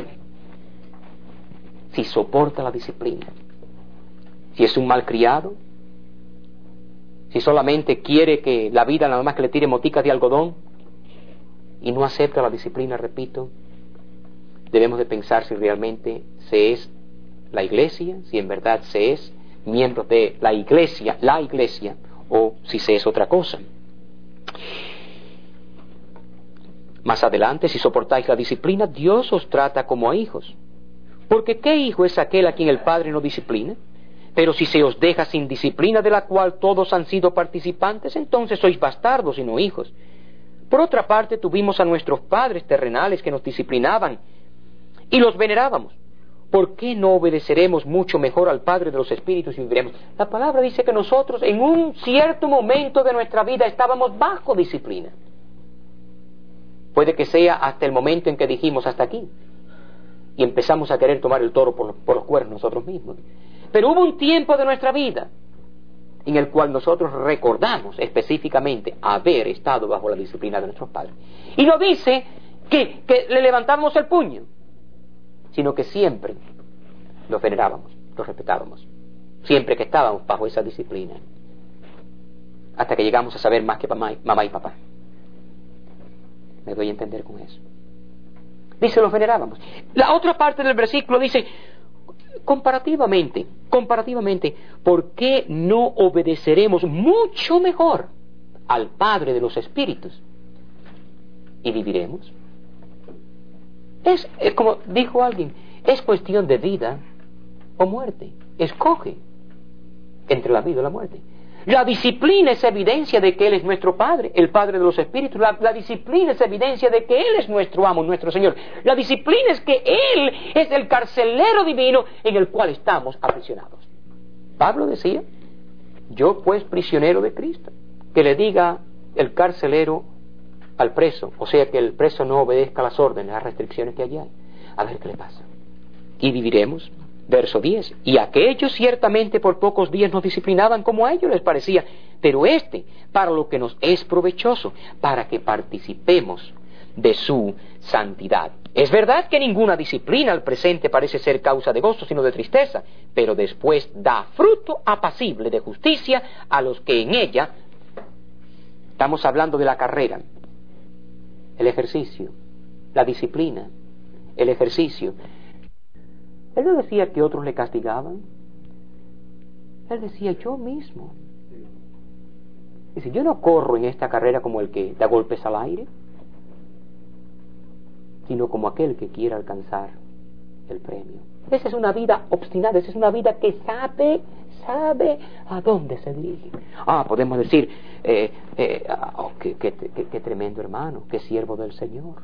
Si soporta la disciplina, si es un malcriado, si solamente quiere que la vida nada más que le tire moticas de algodón y no acepta la disciplina, repito, debemos de pensar si realmente se es la iglesia, si en verdad se es miembro de la iglesia, o si se es otra cosa. Más adelante, si soportáis la disciplina, Dios os trata como a hijos. Porque ¿qué hijo es aquel a quien el padre no disciplina? Pero si se os deja sin disciplina, de la cual todos han sido participantes, entonces sois bastardos y no hijos. Por otra parte, tuvimos a nuestros padres terrenales que nos disciplinaban y los venerábamos. ¿Por qué no obedeceremos mucho mejor al Padre de los Espíritus y viviremos? La palabra dice que nosotros en un cierto momento de nuestra vida estábamos bajo disciplina. Puede que sea hasta el momento en que dijimos hasta aquí y empezamos a querer tomar el toro por los cuernos nosotros mismos. Pero hubo un tiempo de nuestra vida en el cual nosotros recordamos específicamente haber estado bajo la disciplina de nuestros padres. Y no dice que le levantamos el puño, sino que siempre los venerábamos, los respetábamos, siempre que estábamos bajo esa disciplina, hasta que llegamos a saber más que mamá y papá. Me doy a entender con eso. Dice, los venerábamos. La otra parte del versículo dice, comparativamente, ¿por qué no obedeceremos mucho mejor al Padre de los Espíritus y viviremos? Es como dijo alguien, es cuestión de vida o muerte. Escoge entre la vida y la muerte. La disciplina es evidencia de que Él es nuestro Padre, el Padre de los Espíritus. La disciplina es evidencia de que Él es nuestro amo, nuestro Señor. La disciplina es que Él es el carcelero divino en el cual estamos aprisionados. Pablo decía, yo pues prisionero de Cristo, que le diga el carcelero al preso, o sea que el preso no obedezca las órdenes, las restricciones que allá hay. A ver qué le pasa. Y viviremos. Verso 10. Y aquellos ciertamente por pocos días nos disciplinaban como a ellos les parecía, pero para lo que nos es provechoso, para que participemos de su santidad. Es verdad que ninguna disciplina al presente parece ser causa de gozo, sino de tristeza, pero después da fruto apacible de justicia a los que en ella, estamos hablando de la carrera, el ejercicio, la disciplina, el ejercicio. Él no decía que otros le castigaban. Él decía, yo mismo. Dice, yo no corro en esta carrera como el que da golpes al aire, sino como aquel que quiere alcanzar el premio. Esa es una vida obstinada, esa es una vida que sabe a dónde se dirige. Podemos decir, qué tremendo hermano, qué siervo del Señor.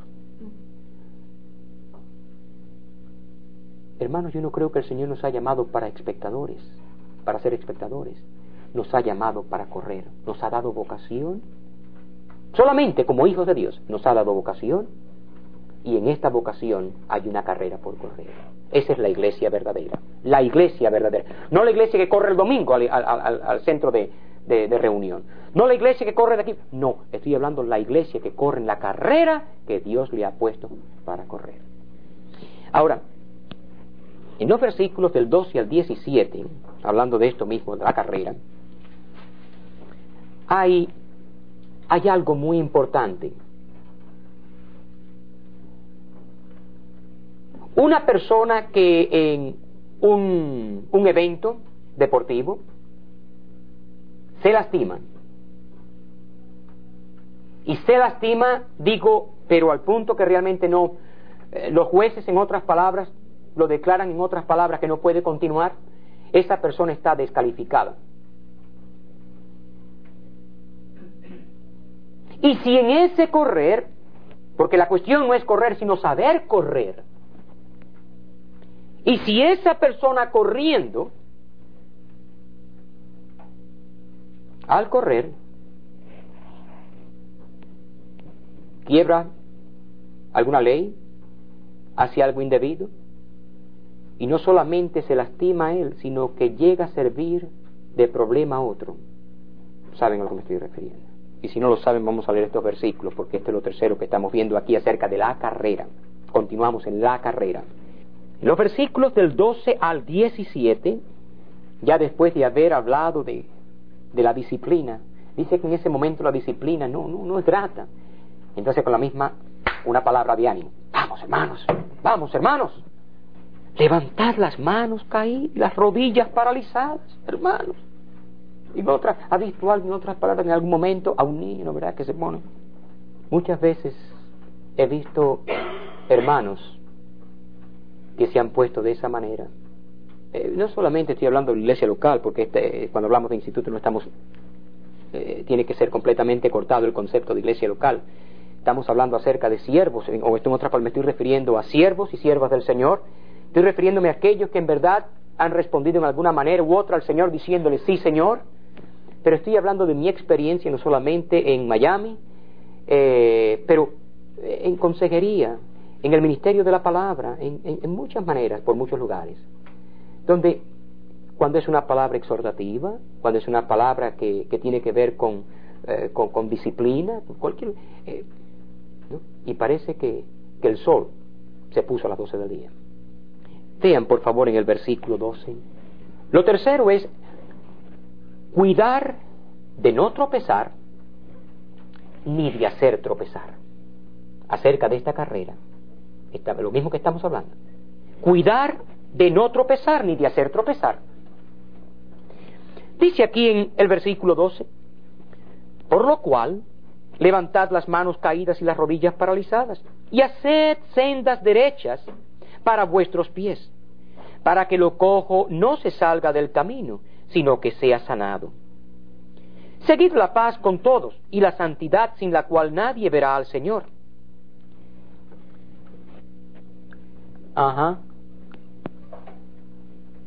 Hermanos, yo no creo que el Señor nos ha llamado para ser espectadores. Nos ha llamado para correr. Nos ha dado vocación. Solamente como hijos de Dios nos ha dado vocación. Y en esta vocación hay una carrera por correr. Esa es la iglesia verdadera. La iglesia verdadera. No la iglesia que corre el domingo al centro de reunión. No la iglesia que corre de aquí. No, estoy hablando de la iglesia que corre en la carrera que Dios le ha puesto para correr. Ahora, en los versículos del 12 al 17, hablando de esto mismo, de la carrera, hay algo muy importante. Una persona que en un evento deportivo se lastima. Y se lastima, digo, pero al punto que realmente no. Los jueces, en otras palabras, lo declaran en otras palabras que no puede continuar. Esa persona está descalificada. Y si en ese correr, porque la cuestión no es correr, sino saber correr, y si esa persona corriendo, al correr, quiebra alguna ley, hace algo indebido, y no solamente se lastima a él, sino que llega a servir de problema a otro. ¿Saben a lo que me estoy refiriendo? Y si no lo saben, vamos a leer estos versículos, porque este es lo tercero que estamos viendo aquí acerca de la carrera. Continuamos en la carrera. En los versículos del 12 al 17, ya después de haber hablado de la disciplina, dice que en ese momento la disciplina no es grata. Entonces con la misma, una palabra de ánimo. Vamos hermanos, levantad las manos caídas, las rodillas paralizadas, hermanos. Y ¿ha visto alguien, en otras palabras, en algún momento a un niño, no verdad, que se pone? Muchas veces he visto hermanos que se han puesto de esa manera. No solamente estoy hablando de la iglesia local, porque cuando hablamos de instituto no estamos, tiene que ser completamente cortado el concepto de iglesia local. Estamos hablando acerca de siervos, o en otras palabras me estoy refiriendo a siervos y siervas del Señor. Estoy refiriéndome a aquellos que en verdad han respondido en alguna manera u otra al Señor diciéndole sí, Señor. Pero estoy hablando de mi experiencia no solamente en Miami, pero en consejería, en el ministerio de la palabra, en muchas maneras, por muchos lugares, donde cuando es una palabra exhortativa, cuando es una palabra que tiene que ver con disciplina, cualquier, ¿no? Y parece que el sol se puso a las 12 del día. Vean por favor en el versículo 12. Lo tercero es cuidar de no tropezar ni de hacer tropezar. Acerca de esta carrera, lo mismo que estamos hablando. Cuidar de no tropezar ni de hacer tropezar. Dice aquí en el versículo 12, por lo cual levantad las manos caídas y las rodillas paralizadas y haced sendas derechas para vuestros pies, para que lo cojo no se salga del camino, sino que sea sanado. Seguid la paz con todos y la santidad sin la cual nadie verá al Señor.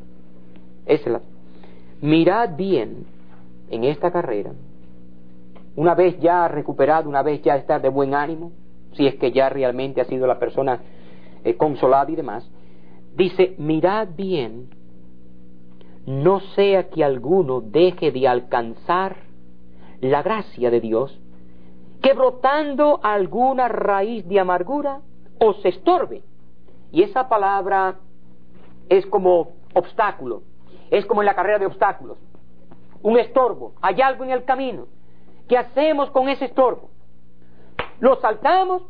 Mirad bien en esta carrera. una vez ya recuperado, una vez ya está de buen ánimo, si es que ya realmente ha sido la persona consolada y demás, dice, mirad bien, no sea que alguno deje de alcanzar la gracia de Dios, que brotando alguna raíz de amargura os estorbe. Y esa palabra es como obstáculo, es como en la carrera de obstáculos, un estorbo, hay algo en el camino. ¿Qué hacemos con ese estorbo? ¿Lo saltamos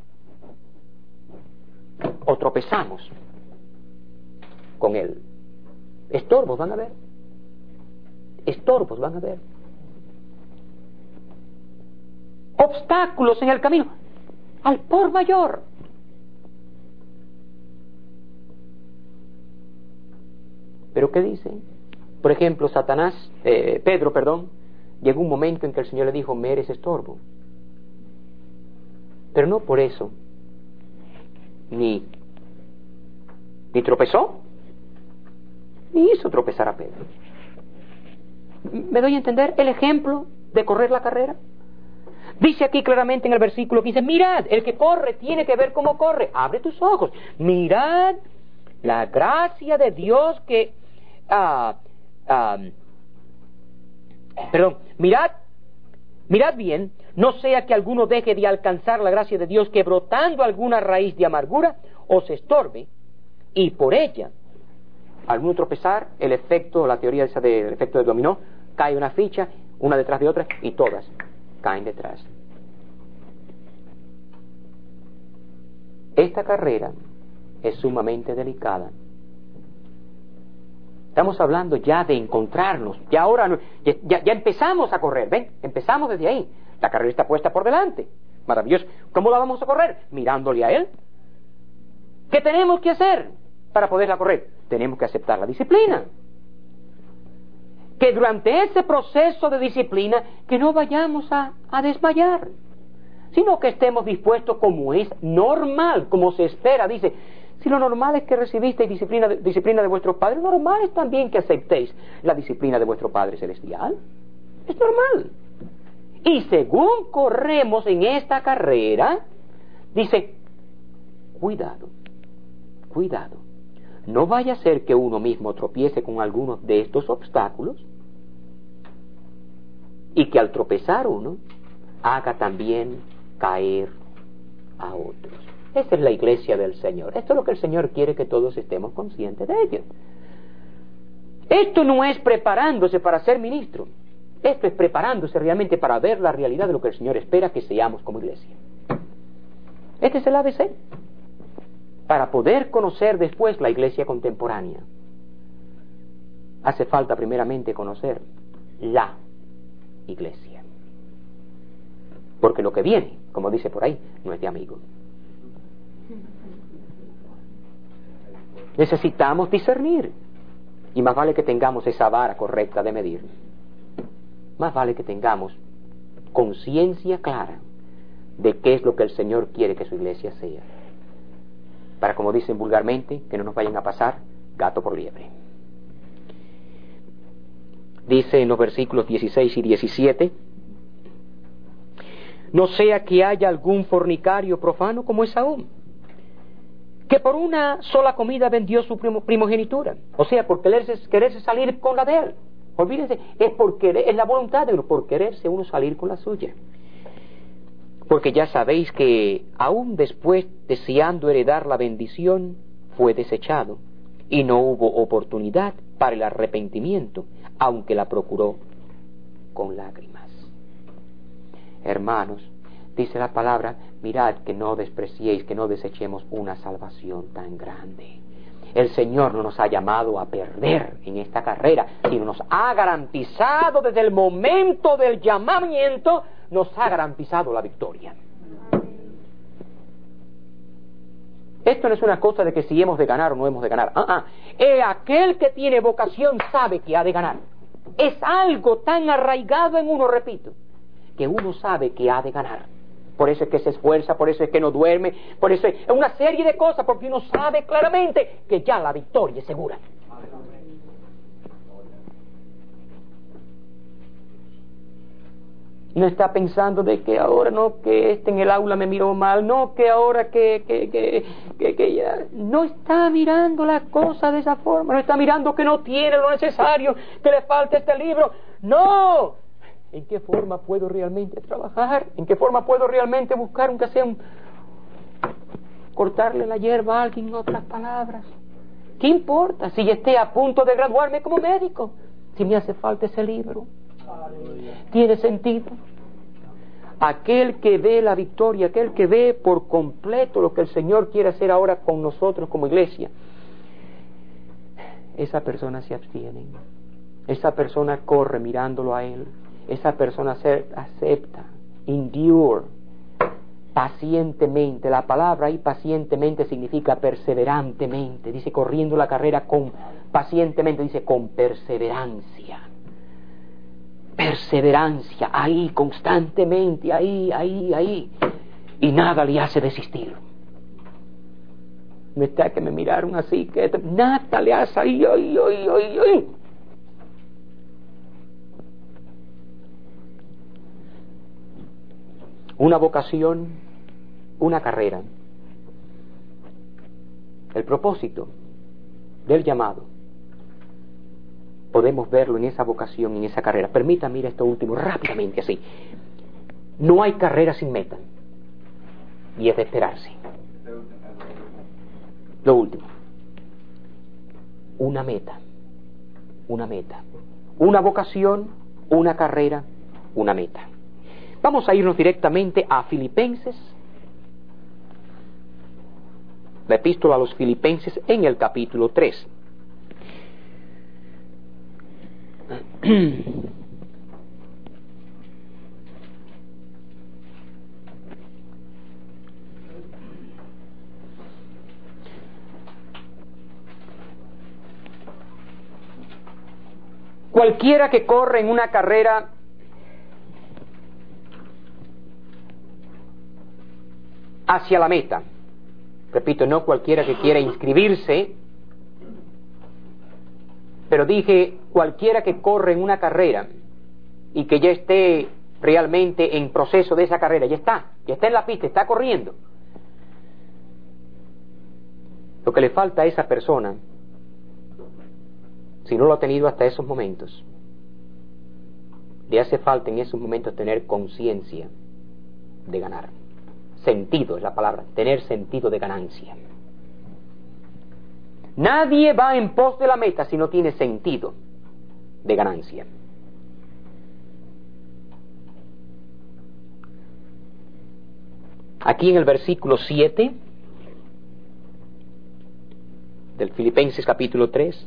o tropezamos con él? Estorbos van a haber, estorbos van a haber, obstáculos en el camino, al por mayor. ¿Pero qué dice? Por ejemplo, Pedro, llegó un momento en que el Señor le dijo, me eres estorbo. Pero no por eso, ni tropezó, ni hizo tropezar a Pedro. ¿Me doy a entender el ejemplo de correr la carrera? Dice aquí claramente en el versículo 15, mirad, el que corre tiene que ver cómo corre. Abre tus ojos, mirad la gracia de Dios que... mirad bien, no sea que alguno deje de alcanzar la gracia de Dios, que brotando alguna raíz de amargura os estorbe, y por ella, alguno tropezar, la teoría esa del efecto de dominó, cae una ficha, una detrás de otra, y todas caen detrás. Esta carrera es sumamente delicada. Estamos hablando ya de encontrarnos, ya ahora ya empezamos a correr, ven, empezamos desde ahí. La carrera está puesta por delante, maravilloso. ¿Cómo la vamos a correr? Mirándole a Él. ¿Qué tenemos que hacer para poderla correr? Tenemos que aceptar la disciplina. Que durante ese proceso de disciplina, que no vayamos a desmayar, sino que estemos dispuestos como es normal, como se espera, dice. Si lo normal es que recibisteis disciplina de vuestros padres, lo normal es también que aceptéis la disciplina de vuestro Padre Celestial. Es normal. Y según corremos en esta carrera, dice, cuidado, no vaya a ser que uno mismo tropiece con algunos de estos obstáculos y que al tropezar uno, haga también caer a otros. Esa es la iglesia del Señor. Esto es lo que el Señor quiere que todos estemos conscientes de ello. Esto no es preparándose para ser ministro. Esto es preparándose realmente para ver la realidad de lo que el Señor espera que seamos como iglesia. Este es el ABC. Para poder conocer después la iglesia contemporánea, hace falta primeramente conocer la iglesia. Porque lo que viene, como dice por ahí, no es de amigo. Necesitamos discernir, y más vale que tengamos esa vara correcta de medir. Más vale que tengamos conciencia clara de qué es lo que el Señor quiere que su iglesia sea, para, como dicen vulgarmente, que no nos vayan a pasar gato por liebre. Dice en los versículos 16 y 17, no sea que haya algún fornicario profano como Esaú, que por una sola comida vendió su primogenitura, o sea, por quererse salir con la de él. Olvídense, es la voluntad de uno, por quererse uno salir con la suya. Porque ya sabéis que aún después, deseando heredar la bendición, fue desechado, y no hubo oportunidad para el arrepentimiento, aunque la procuró con lágrimas. Hermanos, dice la palabra, mirad que no despreciéis, que no desechemos una salvación tan grande. El Señor no nos ha llamado a perder en esta carrera, sino nos ha garantizado desde el momento del llamamiento, nos ha garantizado la victoria. Esto no es una cosa de que si hemos de ganar o no hemos de ganar. Aquel que tiene vocación sabe que ha de ganar. Es algo tan arraigado en uno, repito, que uno sabe que ha de ganar. Por eso es que se esfuerza, por eso es que no duerme, por eso es una serie de cosas, porque uno sabe claramente que ya la victoria es segura. No está pensando de que ahora no, que en el aula me miró mal, no, que ahora que ya. No está mirando las cosas de esa forma, no está mirando que no tiene lo necesario, que le falta este libro. No. ¿En qué forma puedo realmente trabajar? ¿En qué forma puedo realmente buscar aunque sea cortarle la hierba a alguien, en otras palabras? ¿Qué importa si esté a punto de graduarme como médico? Si me hace falta ese libro. ¿Tiene sentido? Aquel que ve la victoria, aquel que ve por completo lo que el Señor quiere hacer ahora con nosotros como iglesia, esa persona se abstiene. Esa persona corre mirándolo a Él. Esa persona acepta, endure, pacientemente. La palabra ahí pacientemente significa perseverantemente. Dice corriendo la carrera con pacientemente, dice con perseverancia. Perseverancia, ahí, constantemente, ahí. Y nada le hace desistir. No está que me miraron así, que nada le hace ahí. Una vocación, una carrera. El propósito del llamado. Podemos verlo en esa vocación, en esa carrera. Permítame ir a esto último rápidamente así. No hay carrera sin meta. Y es de esperarse. Lo último. Una meta. Una meta. Una vocación, una carrera, una meta. Vamos a irnos directamente a Filipenses. La epístola a los Filipenses en el capítulo 3. Cualquiera que corre en una carrera hacia la meta, repito, no cualquiera que quiera inscribirse, pero dije cualquiera que corre en una carrera y que ya esté realmente en proceso de esa carrera, ya está en la pista, está corriendo. Lo que le falta a esa persona, si no lo ha tenido hasta esos momentos, le hace falta en esos momentos tener conciencia de ganar. Sentido es la palabra, tener sentido de ganancia. Nadie va en pos de la meta si no tiene sentido de ganancia. Aquí en el versículo 7 del Filipenses capítulo 3.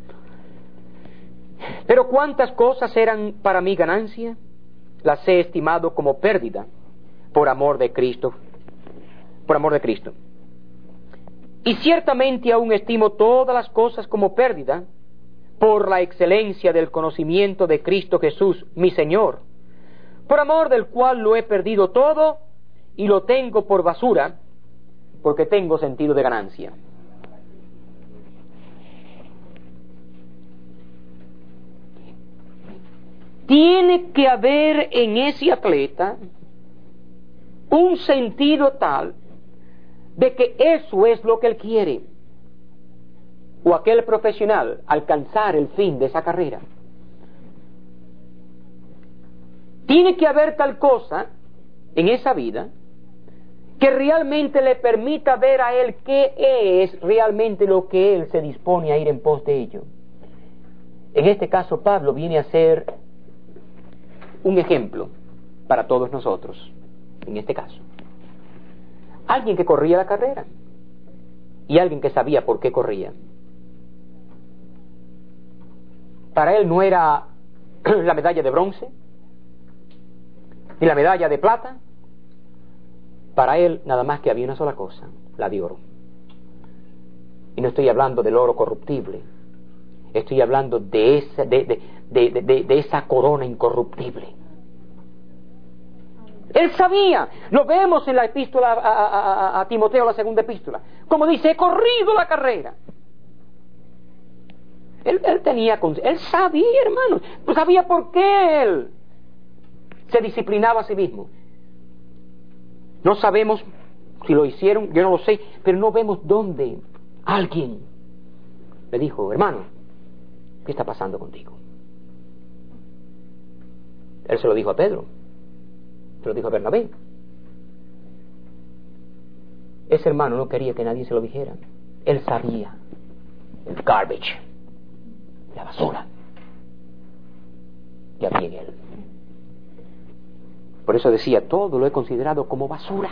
Pero cuántas cosas eran para mí ganancia, las he estimado como pérdida por amor de Cristo. Y ciertamente aún estimo todas las cosas como pérdida por la excelencia del conocimiento de Cristo Jesús, mi Señor, por amor del cual lo he perdido todo y lo tengo por basura, porque tengo sentido de ganancia. Tiene que haber en ese atleta un sentido tal de que eso es lo que él quiere, o aquel profesional alcanzar el fin de esa carrera. Tiene que haber tal cosa en esa vida que realmente le permita ver a él qué es realmente lo que él se dispone a ir en pos de ello. En este caso Pablo viene a ser un ejemplo para todos nosotros. En este caso, alguien que corría la carrera y alguien que sabía por qué corría. Para él no era la medalla de bronce ni la medalla de plata. Para él nada más que había una sola cosa, la de oro. Y no estoy hablando del oro corruptible, estoy hablando de esa corona incorruptible. Él sabía, lo vemos en la epístola a Timoteo, la segunda epístola, como dice, he corrido la carrera. Él sabía, hermanos, pues sabía por qué él se disciplinaba a sí mismo. No sabemos si lo hicieron, yo no lo sé, pero no vemos dónde alguien le dijo: hermano, ¿qué está pasando contigo? Él se lo dijo a Pedro, se lo dijo a Bernabé. Ese hermano no quería que nadie se lo dijera. Él sabía el garbage, la basura que había en él. Por eso decía: todo lo he considerado como basura.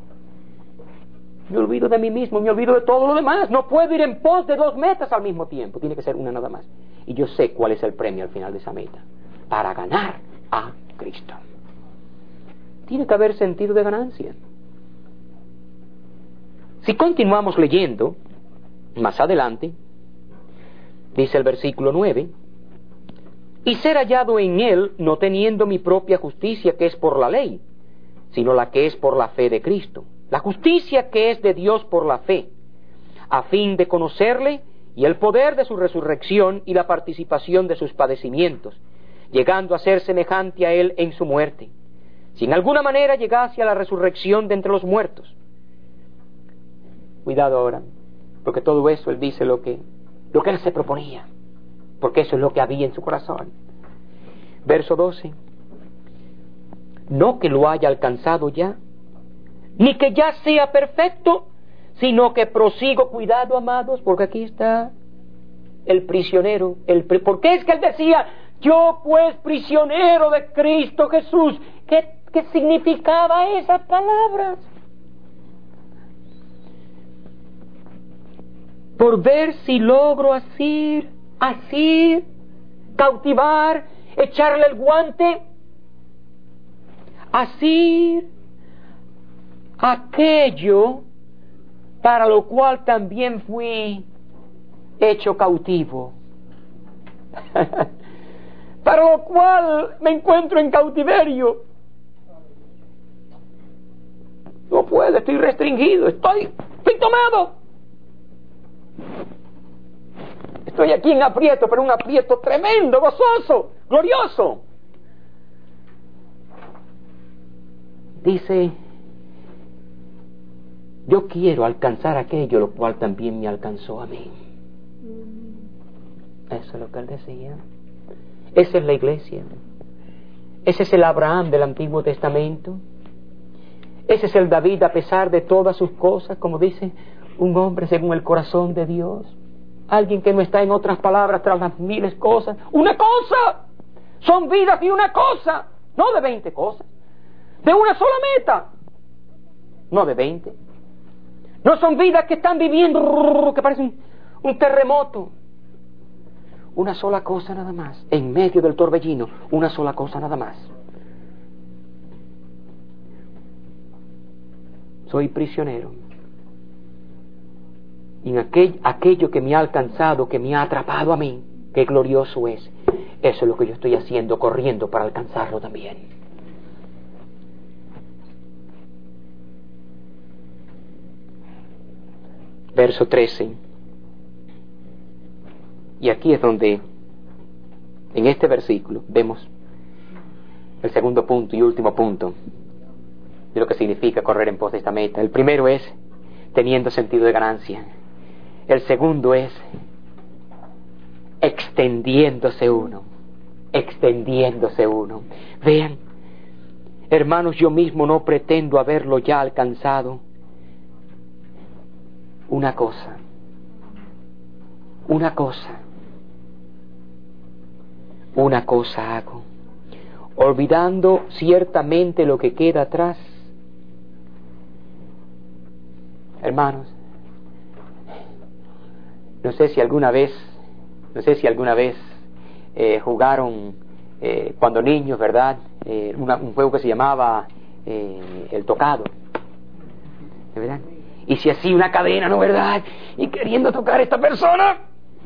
Me olvido de mí mismo, me olvido de todo lo demás. No puedo ir en pos de 2 metas al mismo tiempo. Tiene que ser una nada más. Y yo sé cuál es el premio al final de esa meta: para ganar a Cristo. Tiene que haber sentido de ganancia. Si continuamos leyendo, más adelante, dice el versículo 9: y ser hallado en él, no teniendo mi propia justicia que es por la ley, sino la que es por la fe de Cristo, la justicia que es de Dios por la fe, a fin de conocerle y el poder de su resurrección y la participación de sus padecimientos, llegando a ser semejante a él en su muerte, si en alguna manera llegase a la resurrección de entre los muertos. Cuidado ahora, porque todo eso él dice lo que él se proponía, porque eso es lo que había en su corazón. Verso 12: no que lo haya alcanzado ya, ni que ya sea perfecto, sino que prosigo. Cuidado, amados, porque aquí está el prisionero. Porque es que él decía: yo pues prisionero de Cristo Jesús. ¿Qué significaba esas palabras? Por ver si logro asir, cautivar, echarle el guante, asir aquello para lo cual también fui hecho cautivo, para lo cual me encuentro en cautiverio. No puedo, estoy restringido, estoy tomado. Estoy aquí en aprieto, pero un aprieto tremendo, gozoso, glorioso. Dice: yo quiero alcanzar aquello lo cual también me alcanzó a mí. Eso es lo que él decía. Esa es la iglesia. Ese es el Abraham del Antiguo Testamento. Ese es el David a pesar de todas sus cosas, como dice, un hombre según el corazón de Dios. Alguien que no está, en otras palabras, tras las miles cosas. ¡Una cosa! Son vidas de una cosa, no de 20 cosas. De una sola meta, no de 20. No son vidas que están viviendo, que parece un terremoto. Una sola cosa nada más, en medio del torbellino, una sola cosa nada más. Soy prisionero. Y en aquello que me ha alcanzado, que me ha atrapado a mí, qué glorioso es. Eso es lo que yo estoy haciendo, corriendo para alcanzarlo también. Verso 13. Y aquí es donde, en este versículo, vemos el segundo punto y último punto de lo que significa correr en pos de esta meta. El primero es teniendo sentido de ganancia. El segundo es extendiéndose uno. Vean, hermanos, yo mismo no pretendo haberlo ya alcanzado. Una cosa hago, olvidando ciertamente lo que queda atrás. Hermanos, no sé si alguna vez jugaron cuando niños, ¿verdad? Un juego que se llamaba el tocado, ¿verdad? Y si así una cadena, ¿no, verdad? Y queriendo tocar a esta persona.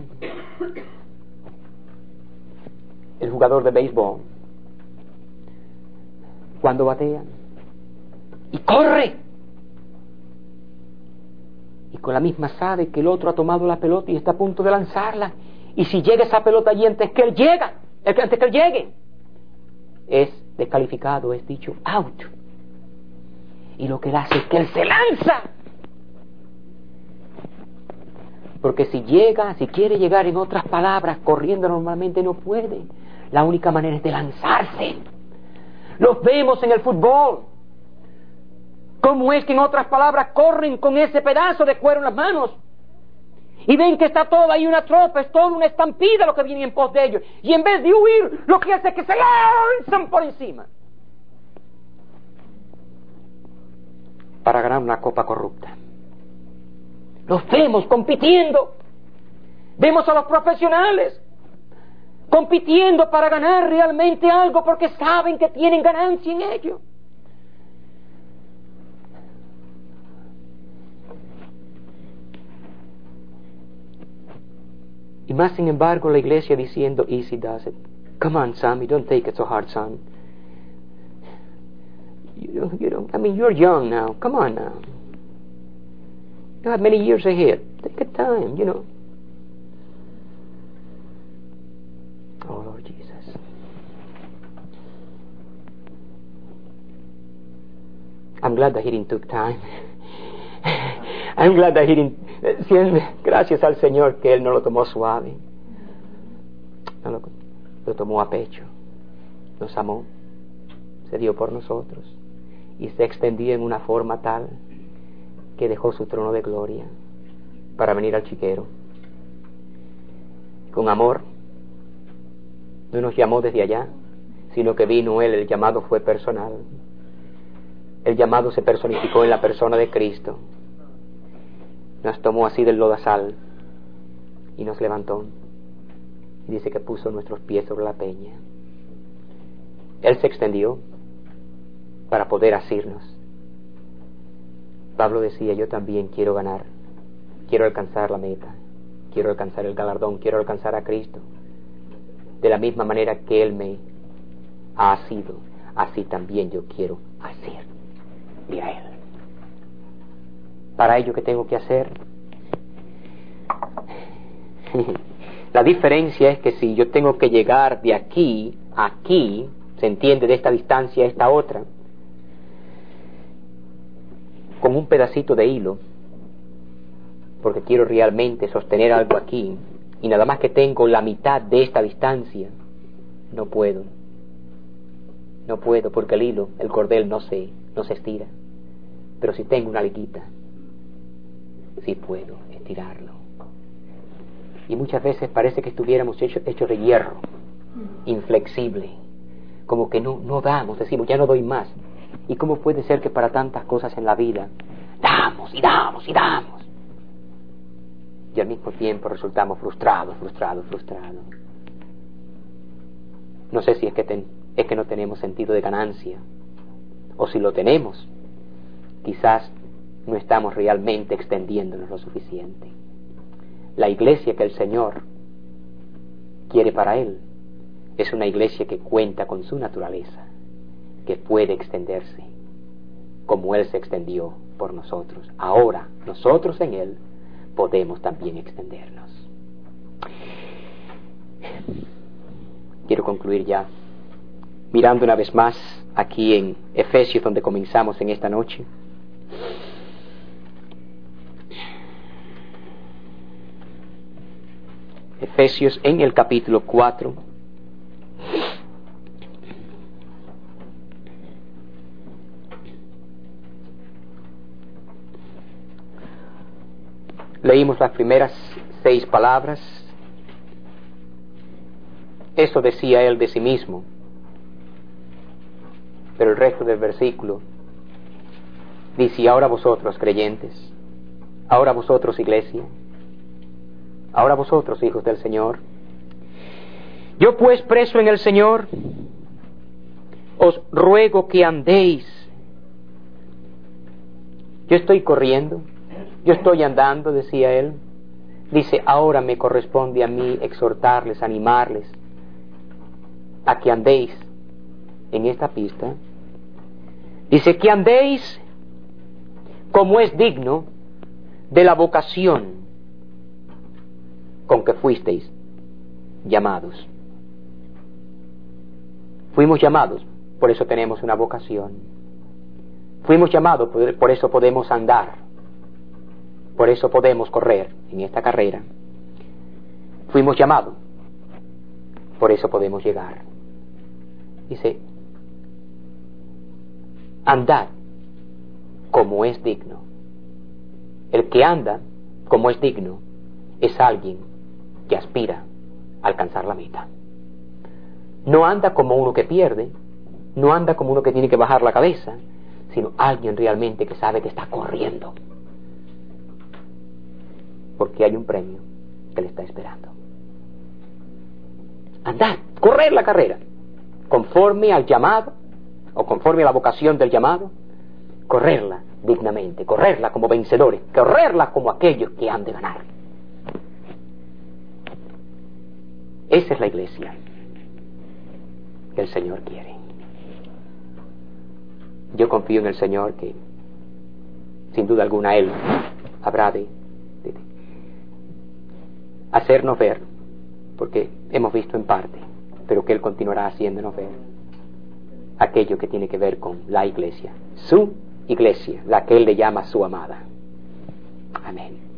El jugador de béisbol, cuando batea y corre, y con la misma sabe que el otro ha tomado la pelota y está a punto de lanzarla, y si llega esa pelota allí antes que él llegue, es descalificado, es dicho out. Y lo que él hace es que él se lanza. Porque si quiere llegar, en otras palabras, corriendo normalmente no puede. La única manera es de lanzarse. Los vemos en el fútbol. ¿Cómo es que en otras palabras corren con ese pedazo de cuero en las manos? Y ven que está toda ahí una tropa, es toda una estampida lo que viene en pos de ellos. Y en vez de huir, lo que hace es que se lanzan por encima para ganar una copa corrupta. Los vemos compitiendo. Vemos a los profesionales compitiendo para ganar realmente algo porque saben que tienen ganancia en ello. Y más sin embargo la iglesia diciendo, easy does it. Come on, Sammy, don't take it so hard, son. You're young now. Come on now. You have many years ahead. Take your time, Oh, Lord Jesus. I'm glad that he didn't took time. I'm glad that he didn't... Gracias al Señor que Él no lo tomó suave. No lo tomó a pecho. Nos amó. Se dio por nosotros. Y se extendió en una forma tal que dejó su trono de gloria para venir al chiquero. Con amor. No nos llamó desde allá, sino que vino Él. El llamado fue personal. El llamado se personificó en la persona de Cristo. Nos tomó así del lodazal y nos levantó. Y dice que puso nuestros pies sobre la peña. Él se extendió para poder asirnos. Pablo decía, yo también quiero ganar, quiero alcanzar la meta, quiero alcanzar el galardón, quiero alcanzar a Cristo. De la misma manera que Él me ha asido, así también yo quiero asirle a Él. Para ello, ¿qué tengo que hacer? La diferencia es que si yo tengo que llegar de aquí a aquí, se entiende, de esta distancia a esta otra, con un pedacito de hilo, porque quiero realmente sostener algo aquí, y nada más que tengo la mitad de esta distancia, no puedo. No puedo, porque el hilo, el cordel no se estira. Pero si tengo una liguita, sí puedo estirarlo. Y muchas veces parece que estuviéramos hechos de hierro, inflexible, como que no damos, decimos, ya no doy más. ¿Y cómo puede ser que para tantas cosas en la vida damos y damos y damos? Y al mismo tiempo resultamos frustrados. No sé si es que no tenemos sentido de ganancia, o si lo tenemos, quizás no estamos realmente extendiéndonos lo suficiente. La iglesia que el Señor quiere para Él es una iglesia que cuenta con su naturaleza, que puede extenderse como Él se extendió por nosotros. Ahora, nosotros en Él podemos también extendernos. Quiero concluir ya mirando una vez más aquí en Efesios, donde comenzamos en esta noche. Efesios en el capítulo 4. Leímos las primeras 6 palabras. Eso decía él de sí mismo. Pero el resto del versículo dice, ahora vosotros creyentes, ahora vosotros iglesia, ahora vosotros hijos del Señor, yo pues preso en el Señor, os ruego que andéis. Yo estoy corriendo, yo estoy andando, decía él. Dice, ahora me corresponde a mí exhortarles, animarles a que andéis en esta pista. Dice que andéis como es digno de la vocación con que fuisteis llamados. Fuimos llamados por eso tenemos una vocación. Fuimos llamados, por eso podemos andar. Por eso podemos correr en esta carrera. Fuimos llamados, por eso podemos llegar. Dice, andad como es digno. El que anda como es digno es alguien que aspira a alcanzar la meta. No anda como uno que pierde, no anda como uno que tiene que bajar la cabeza, sino alguien realmente que sabe que está corriendo, porque hay un premio que le está esperando. Andad, correr la carrera, conforme al llamado, o conforme a la vocación del llamado, correrla dignamente, correrla como vencedores, correrla como aquellos que han de ganar. Esa es la iglesia que el Señor quiere. Yo confío en el Señor que, sin duda alguna, Él habrá de hacernos ver, porque hemos visto en parte, pero que Él continuará haciéndonos ver aquello que tiene que ver con la iglesia, su iglesia, la que Él le llama su amada. Amén.